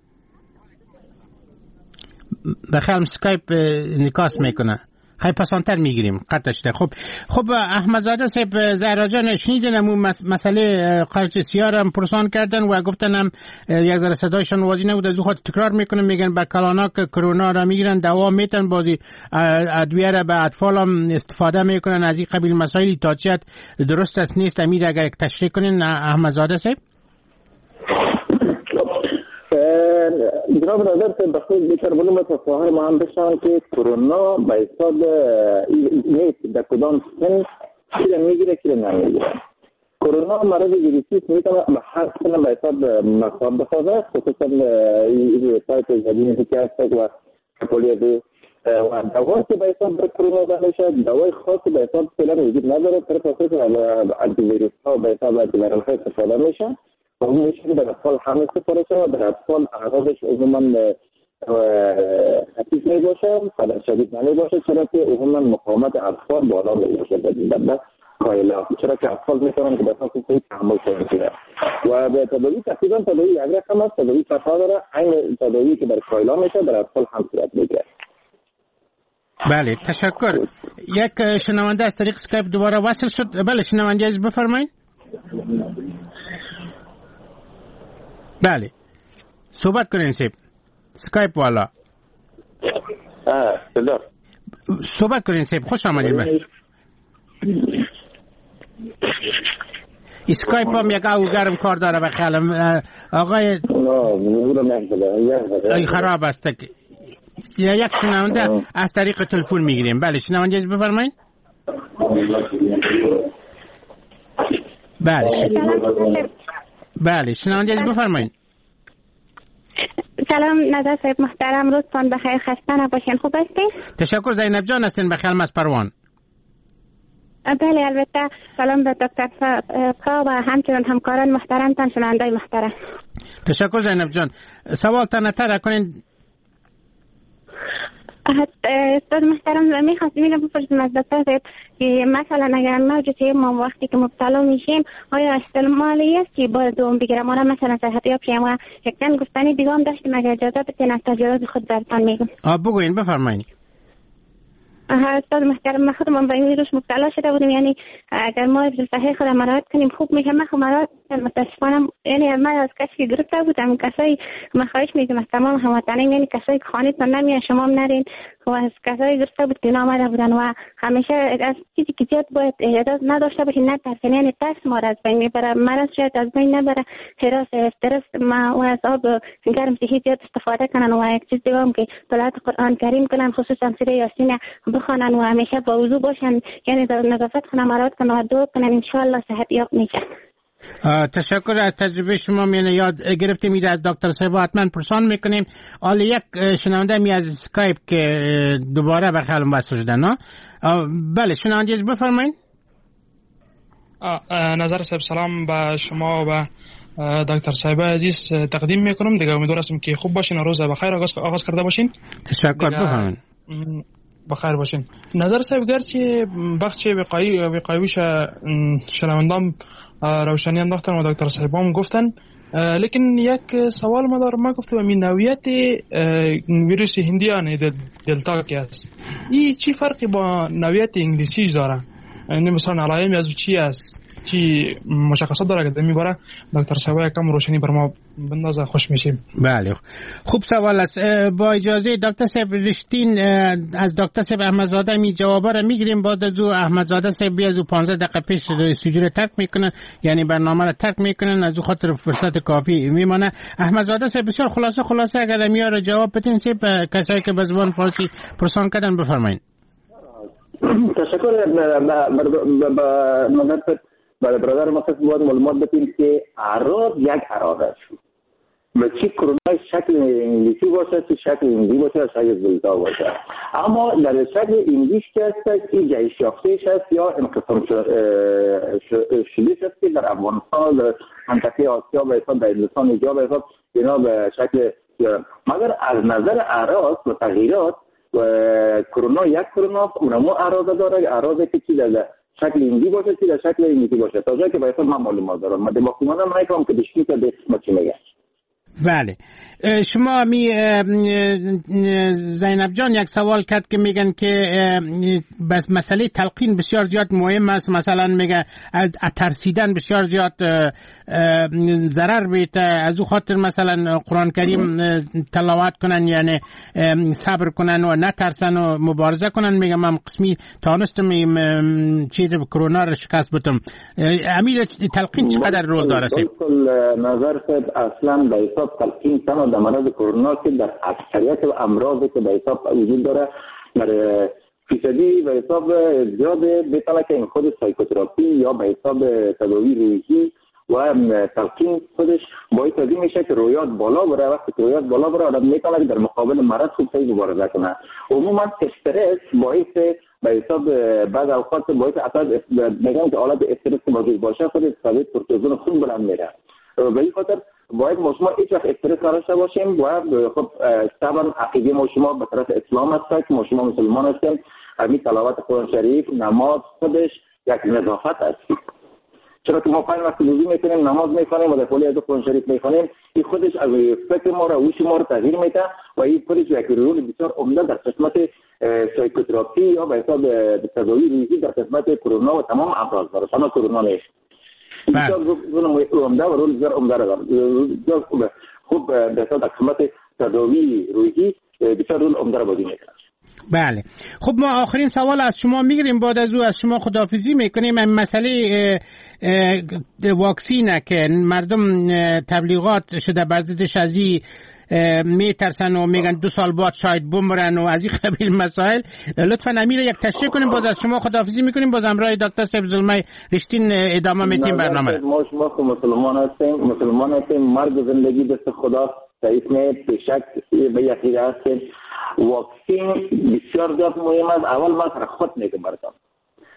بخیر اسکایپ نکاس میکنه خیلی پسانتر میگیریم قطع شده. خب احمدزاده صاحب زهرا جان شنیدن همون مسئله قارچ سیاه هم پرسان کردن و گفتن هم یک ذره صدایشان واضح نبود از او خاطر تکرار میکنم میگن بر کلانا که کرونا را میگیرن دوا میتن بازی ادویه را به اطفال هم استفاده میکنن از این قبیل مسائلی تا چیت درست است نیست امیر اگر تشریح کنین احمدزاده صاحب.
جناب نظر سے بخصوص بیشتر بولم تو فاهر ما هم بشن که کرونا به حساب نیست در کدام سن چیزی میگیره چیزی نمیگیره. کرونا مرض ویروسی میتونه به هر سن به حساب مصاب بسازه خصوصا سایت جدیدی که هست و پولیو و دوا که به حساب بر کرونا داده شد دوای خاصی به حساب فعلا وجود نداره طرف خصوصا آنتی ویروس ها به حساب آنتی ویرال ها استفاده میشه. اون میشه در اطفال حمل استفاده شده در اطفال اعراضش عموما خفیف میباشه خطر شدید نمیباشه چرا که عموما مقاومت اطفال بالا میباشه در کایلا چرا که اطفال میتونن که به اساس صحیح تحمل کنن و به تداوی تقریبا تداوی یک رقم است تداوی صفا داره عین تداوی که در کایلا میشه در اطفال هم صورت میگیره.
بله تشکر. یک شنونده از طریق اسکایپ دوباره وصل شد. بله شنونده عزیز بفرمایید. بله صحبت کنین سیب سکایپ والا صحبت کنین سیب خوش آمدید. من اسکایپ هم یک او گرم کار داره بخیالم آقای خراب است. یک شنونده از طریق تلفن میگیریم. بله شنونده از بفرمایید. بله شنونده از بفرمایید.
سلام نظر صاحب محترم روزتان بخیر خسته نباشین خوب هستین؟
تشکر زینب جان هستین بخیر از پروان.
بله البته سلام به دکتر پا و همچنین همکاران محترمتان، شنوندای محترم.
تشکر زینب جان. سوال تنتر کنین.
استاد محترم میخواستم اینو بپرسم از دکتر که مثلا اگر موجود ما وقتی که مبتلا میشیم آیا احتمالی است که باز دوم بگیرم؟ ما مثلا صحتیاب شیم و یکتن گفتنی دیگه هم داشتیم اگر اجازه بدین از تجربه خود براتون میگم.
بگوین بفرمایید.
استاد محترم من خودم به این ویروس مبتلا شده بودم، یعنی اگر ما صحیح خودم مراقبت کنیم خوب میشه. من مراقبت متاسفانه یعنی من از کسی گرفته بودم، کسایی من خواهش میکنم از تمام هموطنان یعنی کسایی که خانه‌تون نمیان شما هم نرین و از کسایی گرفته بود که نامده بودن و همیشه از چیزی که زیاد باید اعداد نداشته باشین، نه ترسین، یعنی ترس ما را از بین میبره، مرض شاید از بین نبره، هراس استرس ما و از آب گرم صحی زیاد استفاده کنن و یک چیز دیگه هم که تلاوت قرآن کریم کنن، خصوصا سوره یاسین بخونن و همیشه با وضو باشن، یعنی در نظافت خونه مراقبت کنن و دعا کنن، ان شاء الله صحت یاب میشن.
تشکر از تجربه شما. میونه یاد گرفتیم میده از دکتر صاحب حتما پرسان میکنیم. حالا یک شنونده می از اسکایپ که دوباره به خیالم بسته شدن. بله شنونده بفرمایید.
نظر صاحب سلام به شما و دکتر صاحب عزیز تقدیم میکنم. دیگه امیدوار هستم که خوب باشین و روز بخیر آغاز کرده باشین.
تشکر. بفرمایید.
بخیر باشین. نظر صاحب گرچه بخش وقایویش شنوندام روشنی انداختن و دکتر صاحب هم گفتن، لیکن یک سوال ما دارم. ما گفتم این نوعیت ویروس هندیان دلتا که است، این چی فرقی با نوعیت انگلیسی داره؟ یعنی مثلا علائم از چی است؟ چی مشخصات داره که میبره؟ دکتر صاحب یکم روشنی بر ما بندازه خوش میشیم.
بله خوب سوال است. با اجازه دکتر صاحب رشتین از دکتر صاحب احمدزاده می جوابا را میگیریم. بعد از او احمدزاده صاحب بیاد و 15 دقیقه پیش استودیو ترک میکنن، یعنی برنامه را ترک میکنن، از او خاطر فرصت کافی میمانه. احمدزاده صاحب بسیار خلاصه اگر میاره جواب بدین به کسایی که به زبان فارسی پرسان کردن بفرمایید.
تشکر. برای برادر ما باید معلومات بدیم که اعراض یک اعراض است. چی کرونا شکل انگلیسی باشه، چی شکل هندی باشه، شکل دلتا باشه. اما در شکل انگلیسی هست که جهش یافته‌اش است یا انقسام شده‌اش است که در افغانستان در منطقه آسیا و در هندوستان اینجا به حساب اینا به شکل، مگر از نظر اعراض و تغییرات و کرونا یک کرونا اونمو اعراض داره، اعراضی که چی در شکل هندی باشه چی در شکل انگلیسی باشه. تا جایی که به حساب من معلومات دارم، من دماغم نمیکنم که دشتی که به اسم چی میگه.
بله شما زینب جان یک سوال کرد که میگن که بس مسئله تلقین بسیار زیاد مهم است، مثلا میگه ترسیدن بسیار زیاد ضرر بیت، از او خاطر مثلا قرآن کریم تلاوت کنن، یعنی صبر کنن و نترسن و مبارزه کنن. میگم من قسمی تانستم چیز کرونا رو شکست بدم. امیر تلقین چقدر رول داره؟
نظر خود اصلا به حساب تلقین تمام در مرض کرونا که در اکثریت امراضی که به حساب وجود داره در فیصدی به حساب زیاد بتونه که این خود سایکوتراپی یا به حساب تداوی روحی و تلقین خودش باعث از این میشه که رویات بالا بره. وقتی که رویات بالا بره آدم میتونه که در مقابل مرض خوب صحیح مبارزه کنه. عموما استرس باعث به حساب بعض اوقات باعث اصلا میگن که حالت استرس موجود باشه خود ثابت کورتیزون خون بلند میره. به این خاطر باید ما شما هیچ وقت استرس نداشته باشیم. باید خب طبعا عقیده ما شما به طرف اسلام هست که ما شما مسلمان هستیم. همین تلاوت قرآن شریف، نماز خودش یک نظافت است. چرا که ما 5 وقت وضو میکنیم، نماز میخوانیم و در حالی از قرآن شریف میخوانیم، این خودش از فکر ما را هوش ما را تغییر میده و این خودش یک رول بسیار عمده در قسمت سایکوتراپی یا به حساب تداوی روحی در قسمت کرونا و تمام امراض داره. تمام کرونا نیست. بسیار عمده و رول بسیار عمده داره. خوب به حساب قسمت تداوی روحی بسیار رول عمده را بازی میکنه.
بله خب ما آخرین سوال از شما میگیریم، بعد از او از شما خداحافظی میکنیم. مسئله واکسینه که مردم تبلیغات شده بر ضدش از این میترسن و میگن 2 سال بعد شاید بمرن و از این قبیل مسائل، لطفا امیر یک تشریح کنیم، بعد از شما خداحافظی میکنیم، باز همراه دکتر صاحب زلمه رشتین ادامه میدیم برنامه.
ما مسلمان هستیم، مرگ و زندگی دست خدا، اسم پیشک به یقین هستیم. واکسین بسیار زیاد مهم است. اول ما سر خود میگم براتون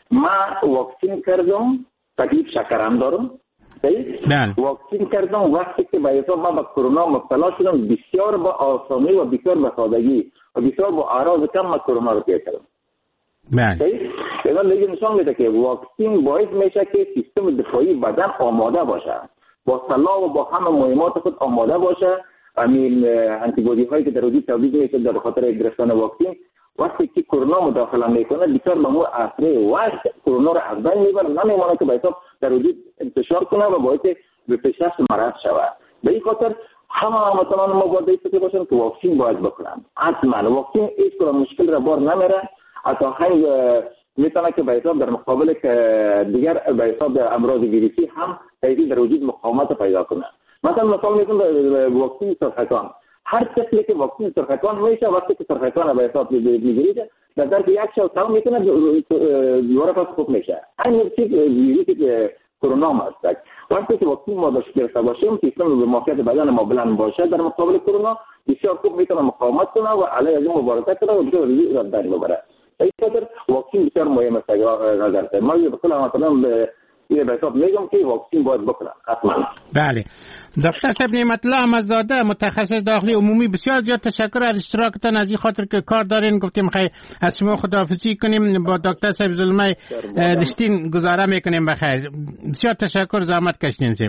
من واکسین کردم، تکلیف شکرم دارم. واکسین کردم وقتی که به حساب من به کرونا مبتلا شدم، بسیار با آسانی و بسیار با سادگی و بسیار با اعراض کم من کرونا رو پیدا کردم. اینا دیگه نشان میده که واکسین باعث میشه که سیستم دفاعی بدن آماده باشه، با صلاح و با همه مهمات خود آماده باشه. همین انتیبادی هایی که در وجود تولید میشه در خاطر گرفتن واکسین، وقتی که کرونا مداخله میکنه بسیار به مو اثر وقت کرونا رو از بین میبره، نمیمونه که به حساب در وجود انتشار کنه و باعث به پیشرفت مرض شود. به این خاطر همه هموطنان ما باید ایستاده باشن که واکسین باید بکنن. حتما واکسین هیچ کدوم مشکل را بار نمیره، حتی خیلی میتونه که به حساب در مقابل دیگر به حساب امراض ویروسی هم تایید در وجود مقاومت پیدا کنه. مثلا میگم واکسین سرطان، هر کسی که واکسین سرطان میشه وقتی که سرطان به حساب میگیرید در ظرف یک شب تمام میکنه دوباره پس خوب میشه. همین چیز ویروسی که کرونا هست، وقتی که واکسین ما داشته گرفته باشیم سیستم به معافیت بدن ما بلند باشه در مقابل کرونا بسیار خوب میتونه مقاومت کنه و علیه از این مبارزه کنه و بسیار ریزی از بین ببره. این خاطر واکسین بسیار مهم است. نظر ما به کل هموطنان به حساب میگم که واکسین باید بکنن حتما.
بله دکتر صاحب نعمت الله احمدزاده متخصص داخلی عمومی، بسیار زیاد تشکر از اشتراکتان، از این خاطر که کار دارین. گفتیم خیلی از شما خداحافظی کنیم، با دکتر صاحب ظلمه رشتین گزاره میکنیم. بخیر، بسیار تشکر، زحمت کشیدین. صاحب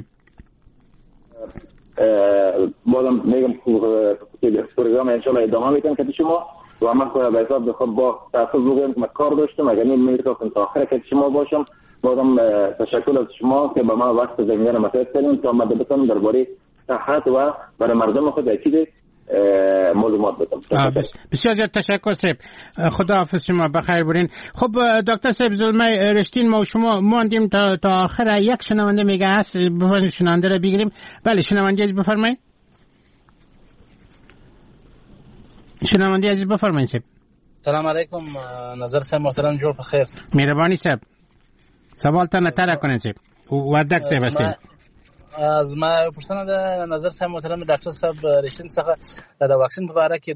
بازم میگم پروگرام ان شاء الله ادامه میکنم که شما و من خود به حساب بخوام با تاسف بگم که من کار داشتم، اگر نمیتونم تا آخر که شما باشم. بازم تشکر از شما که به ما وقت زمینه رو مساعد کردین تا آمده بتونم درباره صحت و برای مردم خود اکید معلومات بدم.
بسیار زیاد تشکر صاحب، خداحافظ، شما بخیر برین. خب دکتر صاحب ظلمه رشتین، ما و شما ماندیم تا آخر. یک شنونده میگه هست، بفرمایید شنونده رو بگیریم. بله شنونده عزیز بفرمایید. شنونده عزیز بفرمایید صاحب.
سلام علیکم. نظر صاحب محترم جور بخیر.
مهربانی صاحب، سوالتان تر کنید صاحب. ودک صاحب هستیم.
از ما پوښتنه ده نظر صاحب محترم ډاکټر صاحب رشتین څخه د واکسین په اړه کې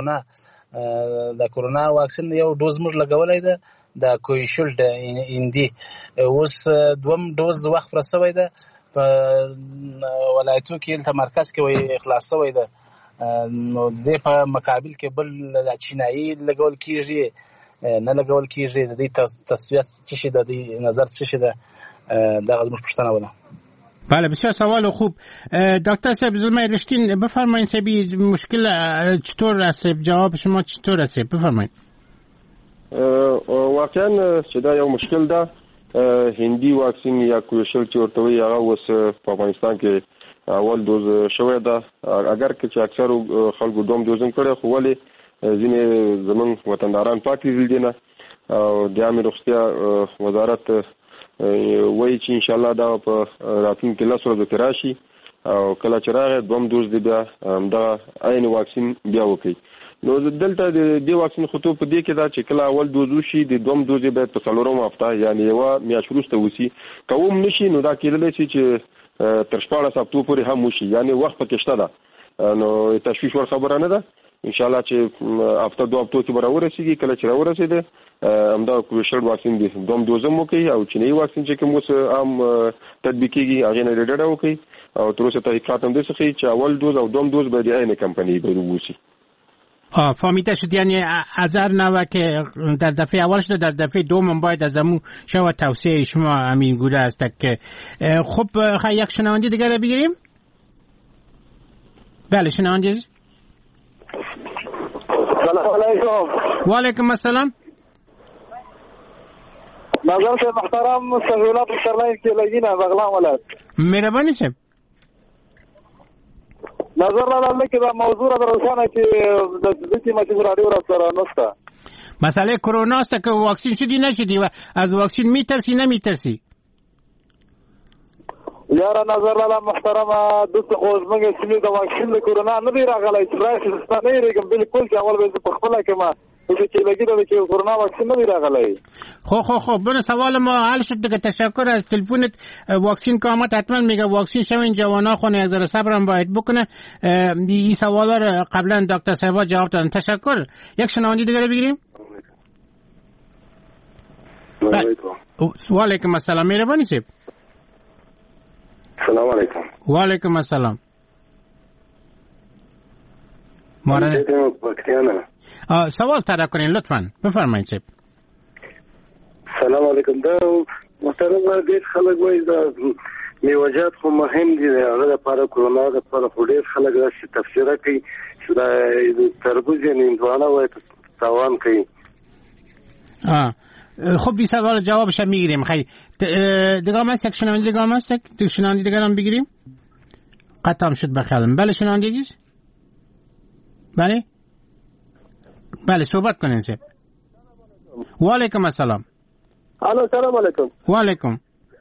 د کرونا واکسین یو ډوز موږ لګولای ده د کویشیلډ اندی، اوس دوم ډوز وخت رسوي ده په ولایتو کې تمرکز کوي خلاص شوی ده، نو د په مقابل کې بل د چینایي لګول کیږي نه لګول کیږي. د دې تصفیه څه شي، د دې نظر څه شي ده، دغه زموږ پوښتنه وله.
بله بسیار سوال خوب. دکتر صاحب ظلمه رشتین بفرمایید سبی مشکل چطور است؟ جواب شما چطور است؟ بفرمایید.
واقعا چې دا یو مشکل ده. هندي واکسین یا کویشل چې ورته وي هغه اوس په افغانستان کې اول دوز شوی ده، اگر که چې اکثر خلکو دوم دوز هم کړی، خو ولې ځینې زمون وطنداران پاتې دي نه. او د عامه روغتیا وزارت وایي چې ان شاء الله دا په راتلونکي 10 ورځو کې راشي او کله چې راغی دوم دوز دی بیا دا عین واکسین بیا وکړي. نو دلته د دې واکسین خطوط په دې کې دا چې کله اول دوز وشي د دوم دوز باید په څلورم هفته یعنی یو میاشت وروسته وسی، کوم نشي نو دا کېدلی شي چې تر 14 هفتو پورې هم وشي، یعنی وخت پکې شته ده. نو تشویش ور خبره نه ده، ان شاء الله چې هفته دوه هفتو کې به راورسېږي. کله چې راورسېده همدا کوویشیلډ واکسین دی دوم دوز هم وکړي او چینایي واکسین چې کوم اوس عام تطبیق کېږي هغې نه ډډه وکړي او تر اوسه تحقیقات هم داسې ښیي چې اول دوز او دوم دوز به د عین کمپنی به ووسي.
فهمیده شد، یعنی از هر نوع که در دفعه اول شده در دفعه دوم باید از امو شما توصیه شما همین گونه است که خب یک شنونده دیگر رو بگیریم. بله شنونده.
سلام علیکم.
و علیکم السلام.
نظر سے محترم سہولت سرلاین کی لگینا بغلان ولد.
مهربانی صاحب.
نظر لاله که دا موضوع را روشانه که دتی مچ رادیو را سره نسته.
مسئله کرونا است که واکسین شدی نشدی و از واکسین میترسی نمیترسی؟
یاره نظر لاله محترم دوست خوش منگه سمی دا واکسین کرونا ندی راغلی چې راشي ستانه ریګم بالکل چې اول به په خپل کې ما چې لګیدل چې کرونا واکسین ندی راغلی.
خب بنا سوال ما حل شد دیگه. تشکر از تلفنت. واکسین که آمد حتما میگه واکسین شوین جوانا خونه یک ذره صبرم باید بکنه. این سوالا رو قبلا دکتر صاحب جواب دادن. تشکر. یک شنونده دیگه رو بگیریم. وعلیکم السلام. مهرباني صاحب.
السلام علیکم.
وعلیکم السلام. سوال طرح کنین لطفا بفرمایید صاحب.
سلام علیکم. دا محترم ډېر خلک وایي دا میوجات خو مهم دي، هغه لپاره کرونا لپاره خو ډېر خلک راشي تفسیر کوي چې دا تربوز یعنی هندوانه وایي تاوان کوي.
خب بی سوال جوابش هم میگیریم. خیلی دیگه هست یک شنونده دیگه هست یک شنونده دیگه هم بگیریم. قطع هم شد بخیالم. بله شنونده دیگه. بله صحبت کنین صاحب. و علیکم السلام.
الو سلام علیکم.
و علیکم.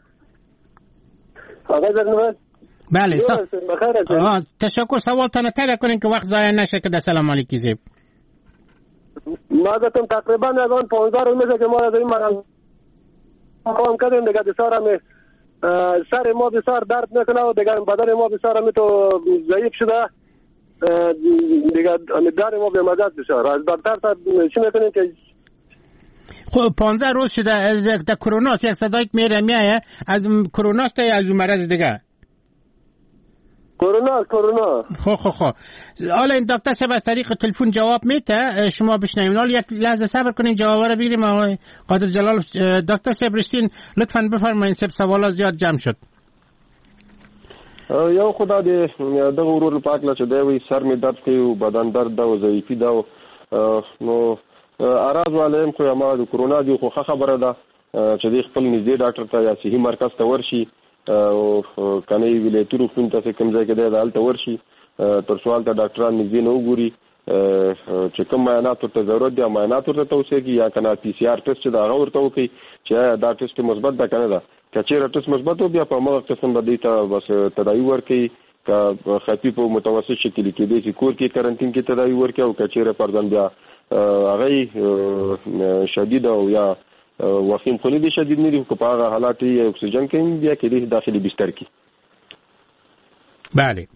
آقا زرنوز.
بله تشکر. سوال تنه تره کنین که وقت ضایع نشه که در سلام علیکی صاحب.
ما گفتم تقریبا از آن 15 روز میشه که ما از این مرحله کام کردیم دیگه. بسیار هم سر ما بسیار درد میکنه و دیگه بدن ما بسیار هم تو ضعیف شده دیگه. امیدوارم ما به مدد بسیار از دکتر صاحب چی میکنیم که
خب 15 روز شده در کرونا یک صدایت میایه از کرونا تا از اون مرض دیگه.
کرونا.
خب حالا این دکتر صاحب از طریق تلفن جواب میده شما بشنوین. حالا یک لحظه صبر کنین جواب رو بگیریم. آقای قادر جلال دکتر صاحب رسین لطفاً بفرمایید. سوال زیاد جمع شد.
یو خدا دې دغه ورور پاک لا چې دی وي سر می درد کوي او بدن درد دا او ضعیفي دا نو اراز والایم خو ما د کرونا دی خو خبره ده چې د خپل نږدې ډاکټر ته یا صحي مرکز ته ورشي او کنه ویلیتورو فون ته کوم ځای کې دی دالته ورشي تر سوال ته ډاکټران نږدې نه وګوري چې کوم معاینات ته ضرورت دي معاینات ورته توصیه کی یا کنه پی سی آر ټیسټ دا ورته وکي چې دا ټیسټ مثبت ده کنه دا کچېره ټیسټ مثبت بیا په موږ قسم باندې ته بس تداوی ورکي کا خفیف او متوسط شکل کې دي چې کور کې کرنټین کې تداوی ورکي او کچېره پردن بیا هغه شدید او یا وخیم خونی دي شدید نه دي په هغه حالات کې اکسیجن کې بیا کې دي داخلي بستر کې.
بله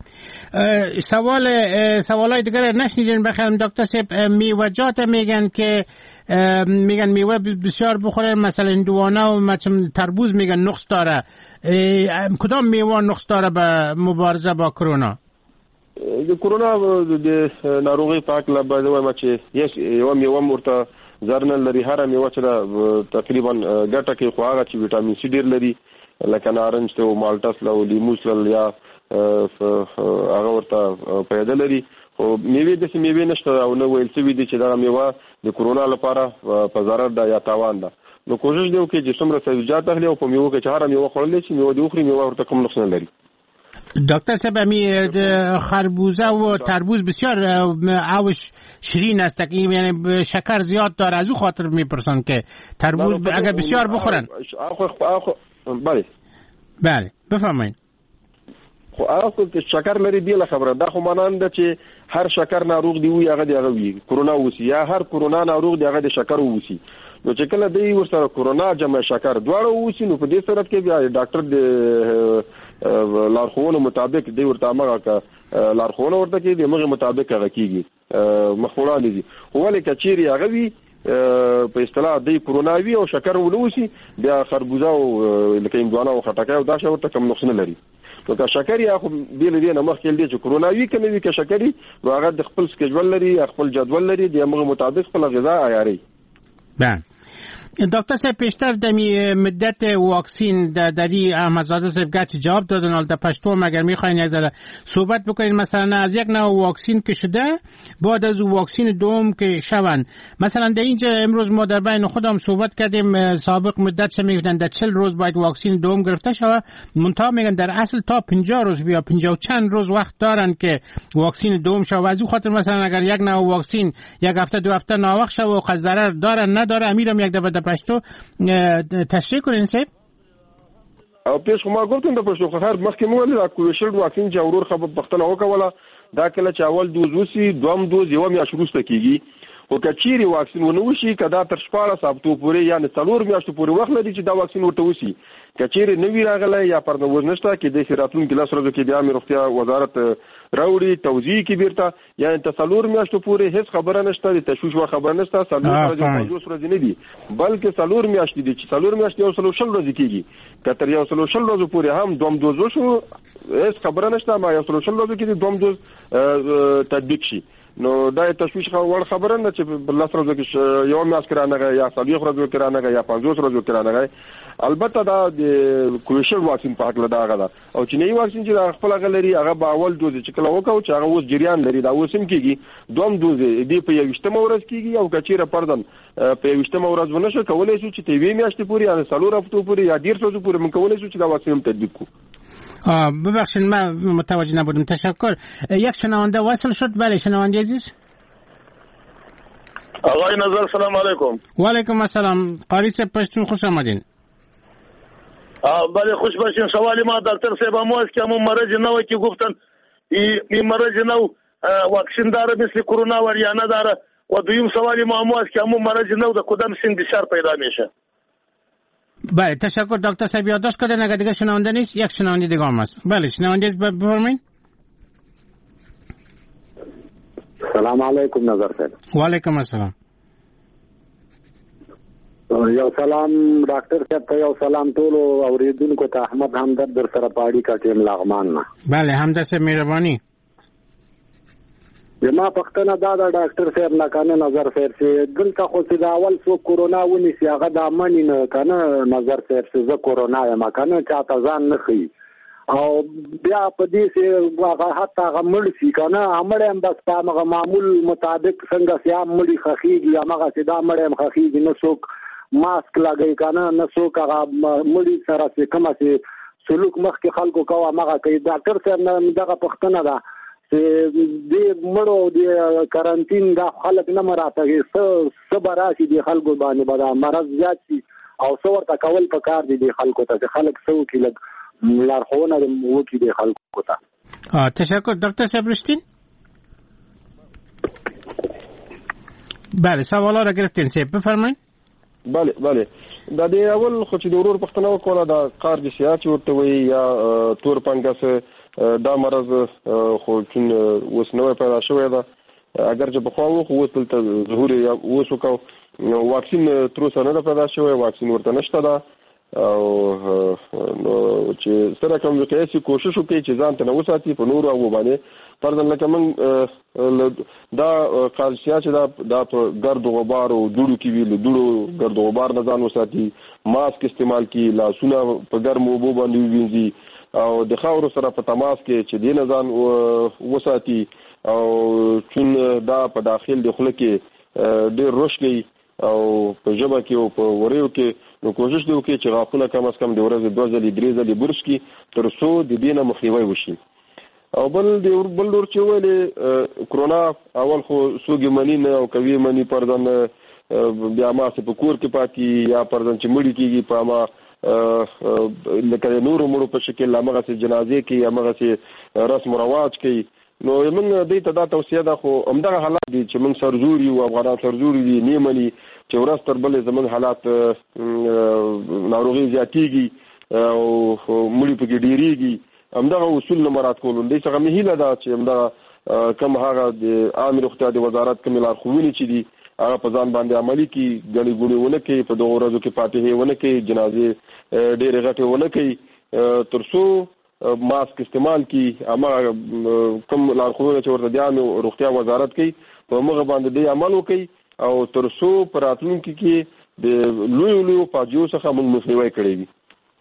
سوالای دیگر نشنیدین بخیرم دکتر صاحب. میوجات میگن که میوه بسیار بخورن مثلا هندوانه و مثلا تربوز میگن نقص داره. کدام میوه نقص داره به مبارزه با کرونا؟
کرونا د ناروغي پاک لبا وایم چې یو میوه مرته زرنل لري. هر میوه چې تقریبا ګټه کې خو هغه چې وټامین سي ډیر لري لکه نارنج ته مالټس له لیموس یا هغه ورته پیدا لري. خو میوه د میوه نشته او نو ویل څه دي چې دا میوه د کرونا لپاره په ضرر ده یا تاوان ده. نو کوشش دی وکړي چې څومره سبزیجات اخلي او په میوه کې چې هر میوه خورل شي میوه د اخري میوه ورته کوم نقصان لري.
دکتر صاحب خربوزه و تربوز بسیار اوش شیرین است که یعنی شکر زیاد داره از او خاطر میپرسن که تربوز اگر بسیار بخورن. بله بفرمایید.
خو هغه چې شکر لري دی له خبره دا خو مانند چې هر شکر ناروغ دی وي هغه دی هغه وي کرونا وسی یا هر کرونا ناروغ دی هغه د شکر وسی. نو چې کله دی ورسره کرونا جمع شکر دواړه وسی نو په دې صورت کې بیا ډاکټر د لارښوونو مطابق دی ورته هغه لارښوونه ورته کې دی موږ مطابق هغه کیږي مخورانه دي. ولې کچيري هغه وي په اصطلاح دی کرونا وی او شکر ونوسی بیا خربوزه او لکه هندوانه او خټکای او دا شاو ته کوم نقصان لري. نو که شکرې اخو بیل دی نه مخکې دی چې کرونا وی کنه وی که شکرې نو هغه د خپل سکیجول لري خپل جدول لري د موږ مطابق خپل غذا عیاري.
بله دکتر صاحب پیشتر دمی مدت واکسین دری احمدزاده صاحب گرچه جواب دادن حال در پشتو مگر میخواین یک ذره صحبت بکنید مثلا از یک نوع واکسین که شده بعد از واکسین دوم که شون مثلا در اینجا امروز ما در بین خودم صحبت کردیم سابق مدت میگفتن در 40 روز باید واکسین دوم گرفته شود منتها میگن در اصل تا 50 روز یا 50 چند روز وقت دارن که واکسین دوم شود. از او خاطر مثلا اگر یک نوع واکسین یک هفته دو هفته ناوقت شود و ضرر دارن نداره امیرم یک دفعه پښتو تشریح کړئ صاحب.
او پیش ما ګورم د پښتو خبر مخکې مو ول کوشل واکسین چې اورور خبر پښتنه وکوله دا کله چې اول دوز وسی دوم دوز یو میاشت وروسته کیږي او کچيري واکسین ونوشي کدا تر 14 هفتو پورې یا 4 میاشتو پورې وخت لري چې دا واکسین ورته وسی کچېره نوی راغلی یا پرنوز نشته کې د راتلونکو 10 ورځو کې د عامه روغتیا وزارت راوړي توضیح کې بیرته یا تصالور میاشتو پورې هیڅ خبره نشته د تشویش و خبره نشته سالور ورځې نه دي بلکې سالور میاشتې دي چې سالور میاشتې یو سلو شل ورځې کېږي کتر یو سلو شل ورځې پورې هم دوم دوز شو هیڅ خبره نشته ما یو سلو شل ورځې کې دوم دوز تطبیق شي نو دا تشویش وړ خبره نه چې بل ورځې کې یو میاشت کرانه یا سالور ورځې کرانه یا 50 ورځې کرانه البته دا د کوویشیلډ واکسین په حق لدا غدا او چې نوی واکسین چې خپل غلري هغه به اول دوز چې کله وکاو چې هغه اوس جریان لري دا اوس هم کېږي دوم دوز دی په 21 ورځ کېږي او کچېره پردن په 21 ورځ ونه شو کولای شو چې تی وی میاشتې پورې یا سالور هفتو پورې یا 150 پورې من کولای شو چې دا واکسین تطبیق کو
ببخشید من متوجه نبودم تشکر یک شنونده وصل شد بله شنونده عزیز
آقای نظر سلام علیکم
و علیکم السلام قاری صاحب پشتون خوش آمدین
بله خوش باشین سوالی ما دکتر صاحب هم است که همون مرض نو که گفتن این مرض نو واکسین داره مثل کرونا و یا نداره و دویم سوالی ما هم است که همون مرض نو در کدام سن بیشتر پیدا میشه
بله تشکر دکتر صاحب یادداشت کردن اگر دیگه شنونده نیست یک شنونده دیگه هم هست بله شنونده بفرمایید
سلام علیکم نظر صاحب
و علیکم السلام
یو سلام ډاکټر صاحب ته یو سلام ټول اوریدونکو ته احمد همدرد در سره پاړی کټیم لغمان نه
بله همدرد صاحب مهرباني
زما پښتنه دا ډاکټر صاحب نه کنه نظر صاحب چې دلته خو چې دا اول څو کورونا ونیسي هغه د امنی نه کنه نظر صاحب چې زه کورونا یم کنه چاته ځان نه خي او بیا په دې چې هغه حتی هغه مړ شي کنه امړ هم بس په هغه معمول مطابق څنګه سیام مړی خخیږي هغه چې دا مړ هم خخیږي نه څوک ماسک لګي کنه نه څوک هغه مړی سره چې کومه چې سلوک مخکې خلکو کوه هغه کوي ډاکټر صاحب نه دغه پښتنه ده چې دې مړو د کارانتین دا خلک نه مراته صبر راشي د خلکو باندې به دا مرض زیات شي او څو ورته کول پکار دي د خلکو ته چې خلک څو کې لګ لارښوونه وکړي د خلکو ته
تشکر دکتر صاحب رشتین بله سوالا را گرفتین صاحب بفرمایید
بله دا د اول خو چې د ورور پښتنه وکړه د قارجسیا چې ورته وي یا تور پنګس دا مرض خو چې اوس نوې پیدا شوې ده اگر چې په خو اوس دلته ظهور یا اوس وکاو واکسین تر اوسه نه پیدا شوی واکسین ورته نشته ده او نو چې سره کوم وکړي کوشش وکړي چې ځان ته نو ساتي په نور او باندې پردن لکه من دا قارجسیا چې دا په ګرد او غبار او دوړو کې ویل دوړو ګرد او غبار نه ځان وساتي ماسک استعمال کی لاسونه په ګرم اوبو باندې وینځي او د خاورو سره په تماس کې چې دین ځان وساتي او چون دا په داخل د خله کې ډېر روشګي او په جبه کې او په وریو کې نو کوشش دی وکړي چې غاښونه کم از کم د ورځې 2 ځلې 3 ځلې برش کړي تر څو د دینه مخنیوي وشي او بل ډور چې ویلې کرونا اول خو سوګي منی نه او کوي منی پردن بیا ما څه په کور کې پاتې یا پردن چې مړی کېږي په ما لکه نور مړو په شکل لامغه سي جنازې کې یا مغه سي رسم او رواج کې نو موږ دې ته دا توصيه ده خو همدغه حالات دي چې موږ سرزوري او افغانان سرزوري دي نیمني چې ورځ تر بلې زمون حالات ناروغي زیاتېږي او مړي پکې ډېریږي همدغه اصول نه مراد کول دي څنګه مهیله ده چې همدغه کم هغه د عامه روغتیا د وزارت کوم لارښوونې چې دي هغه په ځان باندې عملي کی غړي ګونیونه کې په دوه ورځو کې فاتحه ونه کې جنازې ډېرې غټه ونه کې ترڅو ماسک استعمال کی اما کوم لارښوونه چې ورته د عامه روغتیا وزارت کوي په موږ باندې د عمل وکړي او ترڅو پر راتلونکي کې د لوی فاجعو څخه موږ مخنیوي کړی وي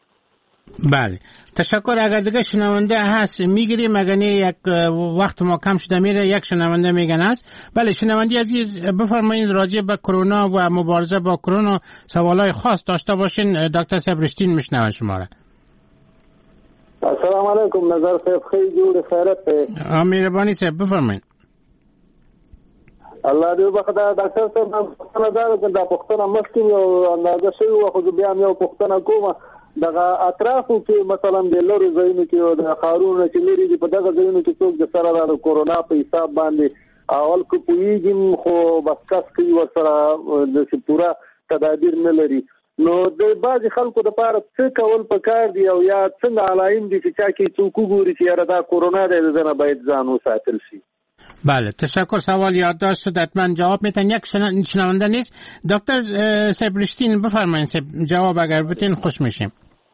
بله تشکر اگر دیگه شنونده هست میگیریم اگر یک وقت ما کم شده میره یک شنونده میگن هست بله شنونده عزیز بفرمایید راجع به کرونا و مبارزه با کرونا سوالای خاص داشته باشین دکتر صاحب رشتین میشنون شما را
السلام علیکم نظر صاحب خیلی جور خیرت ته
مهربانی صاحب بفرمایید
الله دې وبخښه ډاکټر صاحب پښتنه دا پښتنه مخکې یو اندازه شوی خو بیا یو پښتنه کومه دغه اطرافو کې مثلا د لوري ځایونو کې د خارونو چې لري دي په دغه ځایونو کې څوک د سره د کورونا په حساب باندې اول کو پویږم خو بس کس کوي ورسره د پورا تدابیر نه لري نو د بعض خلکو د پاره څه کول پکار دی او یا څنګه علایم دي چې چا کې څوک وګوري چې یاره دا کرونا دی دنه باید ځان وساتل شي.
بله تشکر. سوال یادداشت شد حتما جواب میتن. یک شنونده نیست. دکتر سبرشتین بفرمایید جواب اگر بتین خوش میشیم.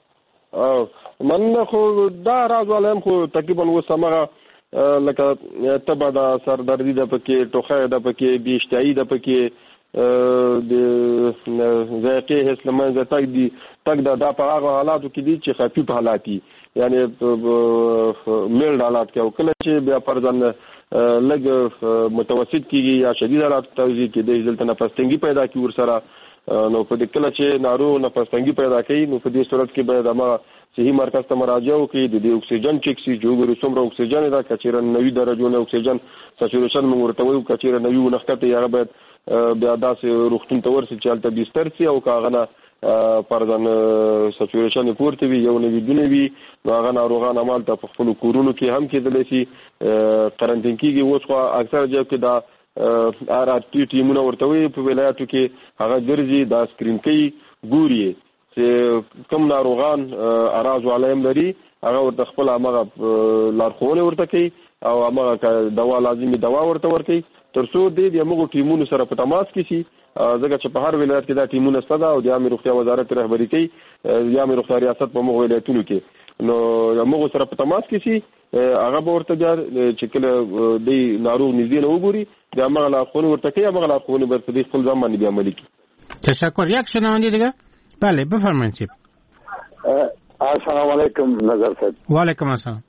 من خو دا راز علایم خو تقریبا وسمغه لکه تبه دا سردردی ده پکې ټوخی ده پکې بیشتایی ده پکې د ذایقې حس له منځه تګ دا په هغه حالاتو کې دي چې خفیف حالات دي یعنی میلډ حالات کې او کله چې بیا فرضاً لږ متوسط کېږي یا شدید حالات توضیح کېدی دلته نفس تنګي پیدا کړي ورسره نو په دې کله چې ناروغ نفس تنګي پیدا کوي نو په دې صورت کې باید هغه صحي مرکز ته مراجعه وکړي د دې اکسیجن چیک شي چې وګورو څومره اکسیجن ده که چېرې 90 درجو نه اکسیجن سچوریشن موږ ورته وایو که چېرې 90 نه ښکته هغه باید بیا داسې روغتون ته ورسي چې هلته بستر سي او که هغه نه فرضاً سچوریشن یې پورته وي 1 نه وي 2 نه وي نو هغه ناروغان همالته په خپلو کورونو کې هم کېدلی شي قرنطین کېږي. اوس خو اکثره جایو کې دا RRT ټیمونه ورته وایي په ولایاتو کې هغه ګرځي دا سکرین کوي ګوري چې کوم ناروغان اراز علایم لري هغه ورته خپل هغه لارښوونې ورته کوي او هغه دوا لازمي دوا ورته ورکوي تر څو د موږ ټیمونو سره په تماس کې شي ځکه چې په هر ولایت کې دا ټیمونه شته او د عامه روغتیا وزارت رهبري کوي د عامه روغتیا ریاست په موږ ولایتونو کې نو موږ سره په تماس کې شي هغه به ورته بیا چې کله د ناروغ نږدې نه وګوري د هغه لارښوونې ورته کوي هغه لارښوونې به په خپل ځان باندې بیا عملي کړي.
تشکر. یک شنونده دیگه. بله بفرمایید سید.
السلام علیکم نظر صاحب.
و علیکم السلام.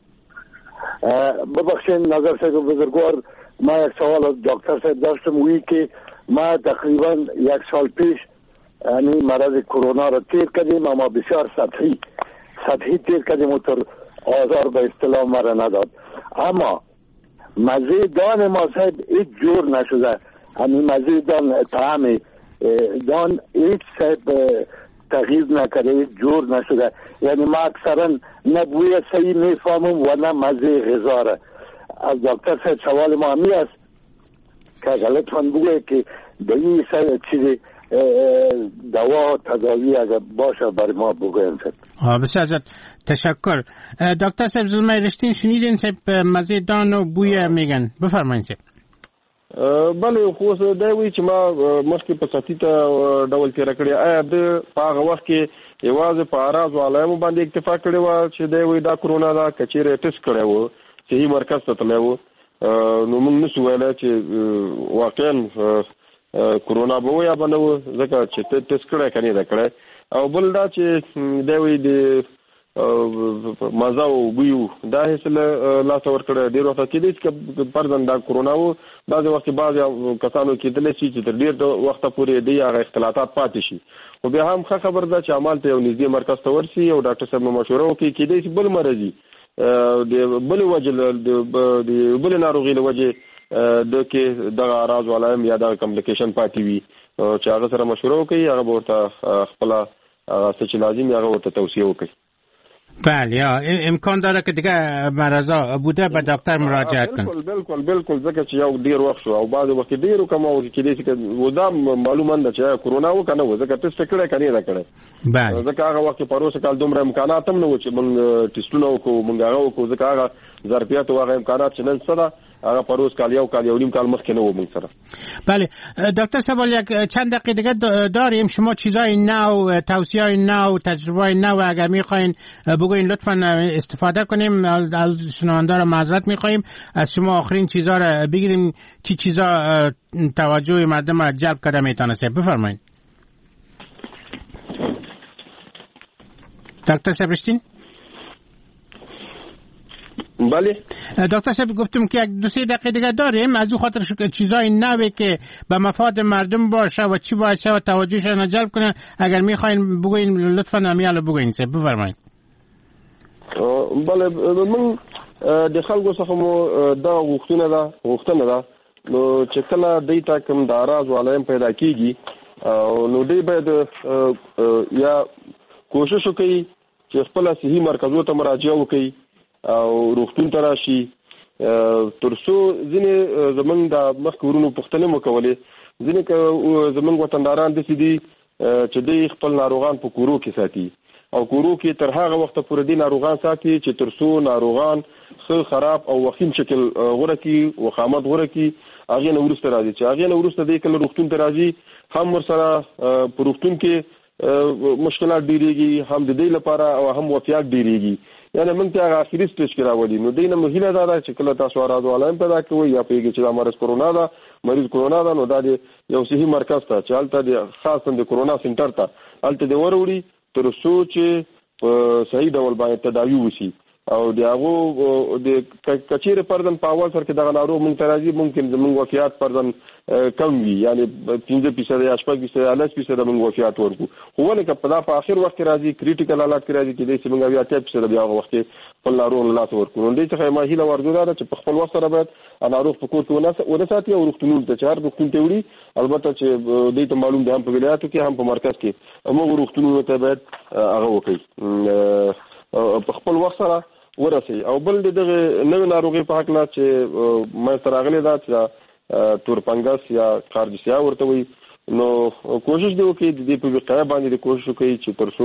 ببخشید نظر صاحب بزرگوار ما یک سوال از دکتر صاحب داشتم وی که ما تقریبا 1 سال پیش یعنی مرض کرونا را تیر کردیم اما بسیار سطحی تیر کردیم و تر آزار به اصطلاح ما را نداد اما مزه دان ما صاحب هیچ جور نشده یعنی مزه دان طعم دان هیچ صاحب تغییر نکرده هیچ جور نشده یعنی ما اکثرا نه بوی صحیح میفهمم و نه مزه غذا را. از دکتر صاحب سوال ما همی است که غلط فن بگوه که به این چیز دوا تداوی اگر باشه برای ما بگویم صاحب.
بسیار زیاد تشکر. دکتر صاحب زلمه رشتین شنیدین صاحب مزه دان و بوی میگن بفرمایید صاحب.
بله خو دا وی چې ما مخکې په ساتیته ډول تیر کړی آیا د هغه وخت کې یوازې په اراز علایم باندې اکتفا کړی و چې دا وی دا کرونا دا کچېره ټیسټ کړی و صحي مرکز ته تللی و نو موږ نشو ویلی چې واقعا کرونا به و یا به نه و ځکه چې ټیسټ کړی که نه ده کړی او بل دا چې دا وی د مزه او بوی دا هیڅ لاسه ورکړی ډېر وخت کېدی چې فرضاً دا کرونا و بعضې وخت بعضې کسانو کېدلی شي چې تر ډېر وخته پورې دی هغه اختلاطات پاتې شي خو بیا هم ښه خبر ده چې همالته یو نږدې مرکز ته ورسي او ډاکټر صاحب مشوره وکړي کېدی شي بل مرض وي د بلې وجې د بلې ناروغۍ له وجې د کې دغه اراز علایم یا دغه کمپلیکیشن پاتې وي چې هغه سره مشوره وکړي هغه به ورته خپله څه چې لازم هغه ورته توصیه وکړي.
بله امکان داره که دیگه مرضا بوده به دکتر مراجعت کن.
بالکل ځکه چې یو ډیر وخت شو او بعض وخت ډیر کوم او کې دې چې ودا معلومه ده چې کرونا و کنه و ځکه ټیسټ کړه کني نه کړه.
بله
ځکه هغه وخت پروسه کال دومره امکانات هم نه و چې موږ ټیسټونه وکړو موږ هغه وکړو ځکه هغه ظرفیت او هغه امکانات چې نن سره هغه پروس کال یو نیم کال مخکې نه و موږ سره.
بله دکتر صاحب یک چند دقیقه دیگه داریم شما چیزای نو توصیه‌های نو تجربه‌های نو اگر می‌خواین بگوین لطفاً استفاده کنیم از شنونده را معذرت می‌خوایم از شما آخرین چیزا را بگیریم چی چیزا توجه مردم را جلب کرده میتونه بفرمایید. دکتر صاحب رشتین
بله
دکتر صاحب گفتم که یک 2-3 دقیقه دیگه داریم از اون خاطر چیزای نوی که به مفاد مردم باشه و چی باشه و توجهشون جلب کنه اگر میخواین بگوین لطفاً امیال بگوین صاحب بفرمایید.
بله من د خلکو څخه مو دا غوښتنه ده نو چې کله دوی ته کوم د اراز علایم پیدا کیږي نو دوی باید یا کوشش وکړي چې خپل صحي مرکزونو ته مراجعه وکړي او روغتون ته راشي تر څو ځینې زمونږ د مخکې ورونو پوښتنې مو کولې ځینې زمونږ وطنداران داسې دي چې د خپل ناروغان په کورو کې ساتي او کورو کې تر هغه وخت پورې د ناروغان ساتي چې تر څو ناروغان څه خراب او وخیم شکل غوړه کی وخامت غوړه کی هغه نو ورسته راځي چې هغه نو ورسته د کله روغتون ته راځي هم ورسره په روغتون کې مشکلات ډیریږي هم د دې لپاره او هم وفیات ډیریږي یعنی موږ ته اخیری سټیج کې راولي نو دینه مهیله دا چې کله تاسو راځو علامه پیدا کوي یا پیږي چې د مرز کرونا دا مریض کرونا دا نو دا یو صحي مرکز ته چې حالت د خاص د کرونا سنټر ته الته د وروړي تر څو چې په صحیح ډول باندې تداوی وشي او دغه د کچیر پردن په اول سر کې دغه ناروغ مونږ ترازی ممکن زموږ وفیات پردن کم وي یعنی 15% یا 8% مونږ وفیات ورکو خو ولکه په اخر وخت راځي کریټیکل حالات کې راځي چې د څنګه بیا 8% بیا وخت په ناروغ لاس ورکو نو دې څخه ما هیله ورزوده چې په خپل وخت سره باید ناروغ په کور کې ورساتي او روغتونونو ته چار روغتون ته وړي البته چې دې ته معلوم ده هم په ولایتو کې هم په مرکز کې موږ روغتونونو ته باید هغه وکړي په خپل وخت سره ورسي او بل دغه نوې ناروغي په حق لا چې مې تراغلي دا چې تور پنګس یا کارډیسیا ورته وي نو کوشش دی وکړي د دې په وقایه باندې کوشش وکړي چې تر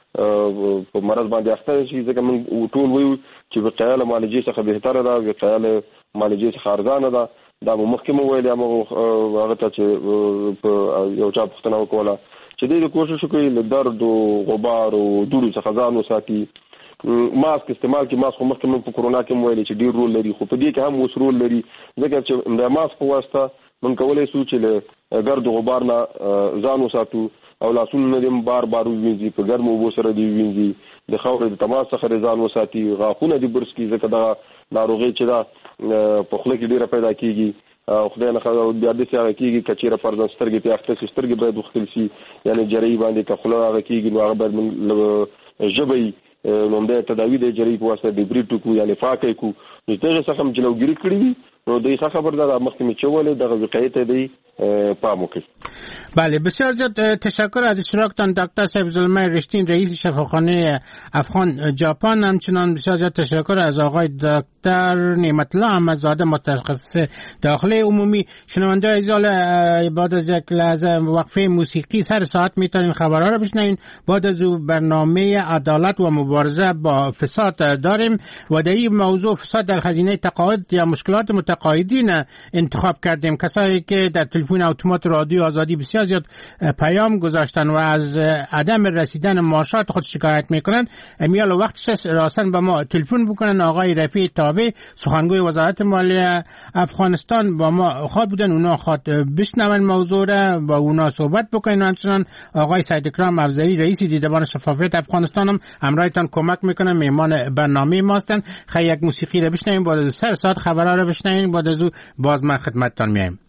څو په مرض باندې اخته شي ځکه موږ ټول وایو چې وقایه له معالجې څخه بهتره ده وقایه له معالجې څخه ارزانه ده دا محکمه ویل هغه ته چې یو چا پوښتنه وکوله چې دې کوشش وکړي له درد او غبار او دوړو څخه ځان وساتي ماسک استعمال کې ماسک مخکې په کرونا کې ویل چې ډیر رول لري خو په دې کې هم اوس رول لري ځکه چې د ماسک په واسطه موږ کولای شو چې له ګرد غبار نه ځان وساتو او لاسونه نه بار وینځي په ګرمو اوبو سره دی وینځي د خاورې د تماس څخه ځان وساتي غاښونه دی برس کی ځکه دا ناروغي چې دا په خوله کې ډیره پیدا کیږي خدای نه خو بیا د څه کیږي کچیره پردن سترګې ته اخته سترګې باید وختل شي یعنی جری باندې کخله هغه کیږي نو هغه باید ژبې نو د تداوی د جری په واسطه د بریټو کو یعنی فاکې کو نو دغه څه هم جلوګری کړی وي نو د ښه خبر ده مخکې چولې د وقایې ته دی پام وکړي.
بله بسیار زیاد تشکر از اشتراکتان دکتر صاحب زلمه رشتین رئیس شفاخانه افغان ژاپن. همچنان بسیار زیاد تشکر از آقای دکتر نعمت الله احمدزاده متخصص داخله عمومی. شنونده عزیز بعد از یک لحظه وقفه موسیقی سر ساعت میتونین خبرها رو بشنوین. بعد از برنامه عدالت و مبارزه با فساد داریم و در این موضوع فساد در خزینه تقاعد یا مشکلات متقاعدین انتخاب کردیم. کسایی که در تلفن اتومات رادیو آزادی بسیار زیاد پیام گذاشتن و از عدم رسیدن معاشات خود شکایت میکنن، امیال وقتش است راستن به ما تلفن بکنن. آقای رفیع تابع سخنگوی وزارت مالیه افغانستان با ما خواد بودن، اونا خواد بشنون موضوع را با اونا صحبت بکنن. همچنان آقای سید اکرام افضلی رئیس دیدبان شفافیت افغانستان هم همراهتان کمک میکنن، مهمان برنامه ماستن. خیلی یک موسیقی را بشنویم، بعد از سر ساعت خبرها را بشنویم، بعد از باز من خدمتتان میایم.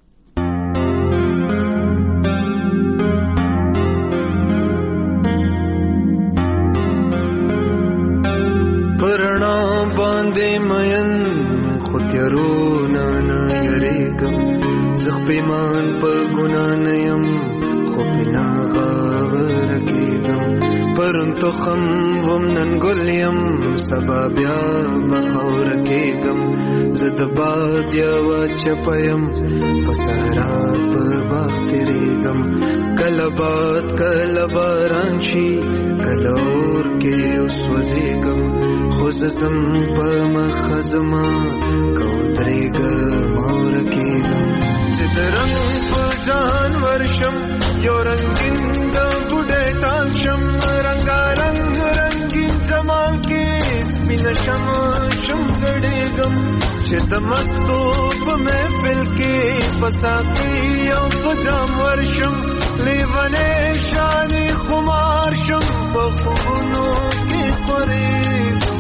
باندې مین خطرو نه یریګم زخ پیمان په ګنا نه يم خو پنا ورکیګم پرون تو خم وم نن ګلیم سبا بیا مخور کېګم زد باد یا چپیم پسرا په باختریګم کله باد کله باران شي کله اور کې وسوځېګم خوزم په مخزما کوترېګه مور کېږم چې درنګ په ځان ورشم یو رنگین د بوډۍ ټال شم رنګارنګ رنگین جمال کې سپین شم ګډېږم چې د مستو په محفل کې پساکي او په جام ورشم لیونې شانې خمار شم په خوبونو کې خورېږم.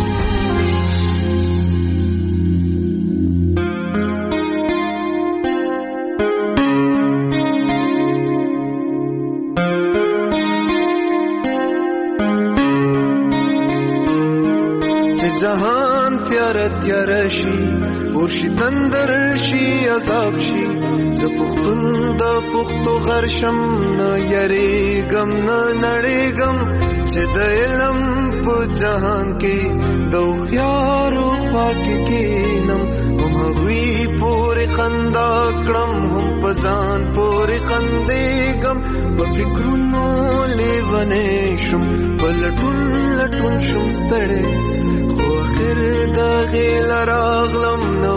جهان تیار شي ورشي تندر شي عذاب شي زه پختون د پختو غرشم نه یریګم نه نړیګم چې د علم په جهان کې د خيارو خوا کې کینم هم هغوی پورې خندا کړم هم په ځان پورې خندېږم په فکرونو لیونی شم په لټون شم ستړی خو آخر د هغې له راغلم نه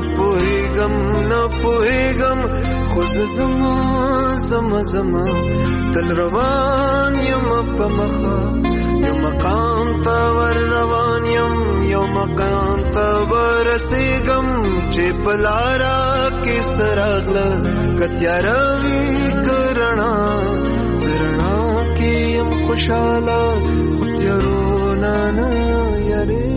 پوهېږم خو زه زما تل روان یم په مخه یو مقام ته ور روان یم یو مقام ته ورسېږم چې په لاره کې څه راغله که تیاره وي که رڼا زه رڼا کې یم خوشحاله خو تیارونه نه یارې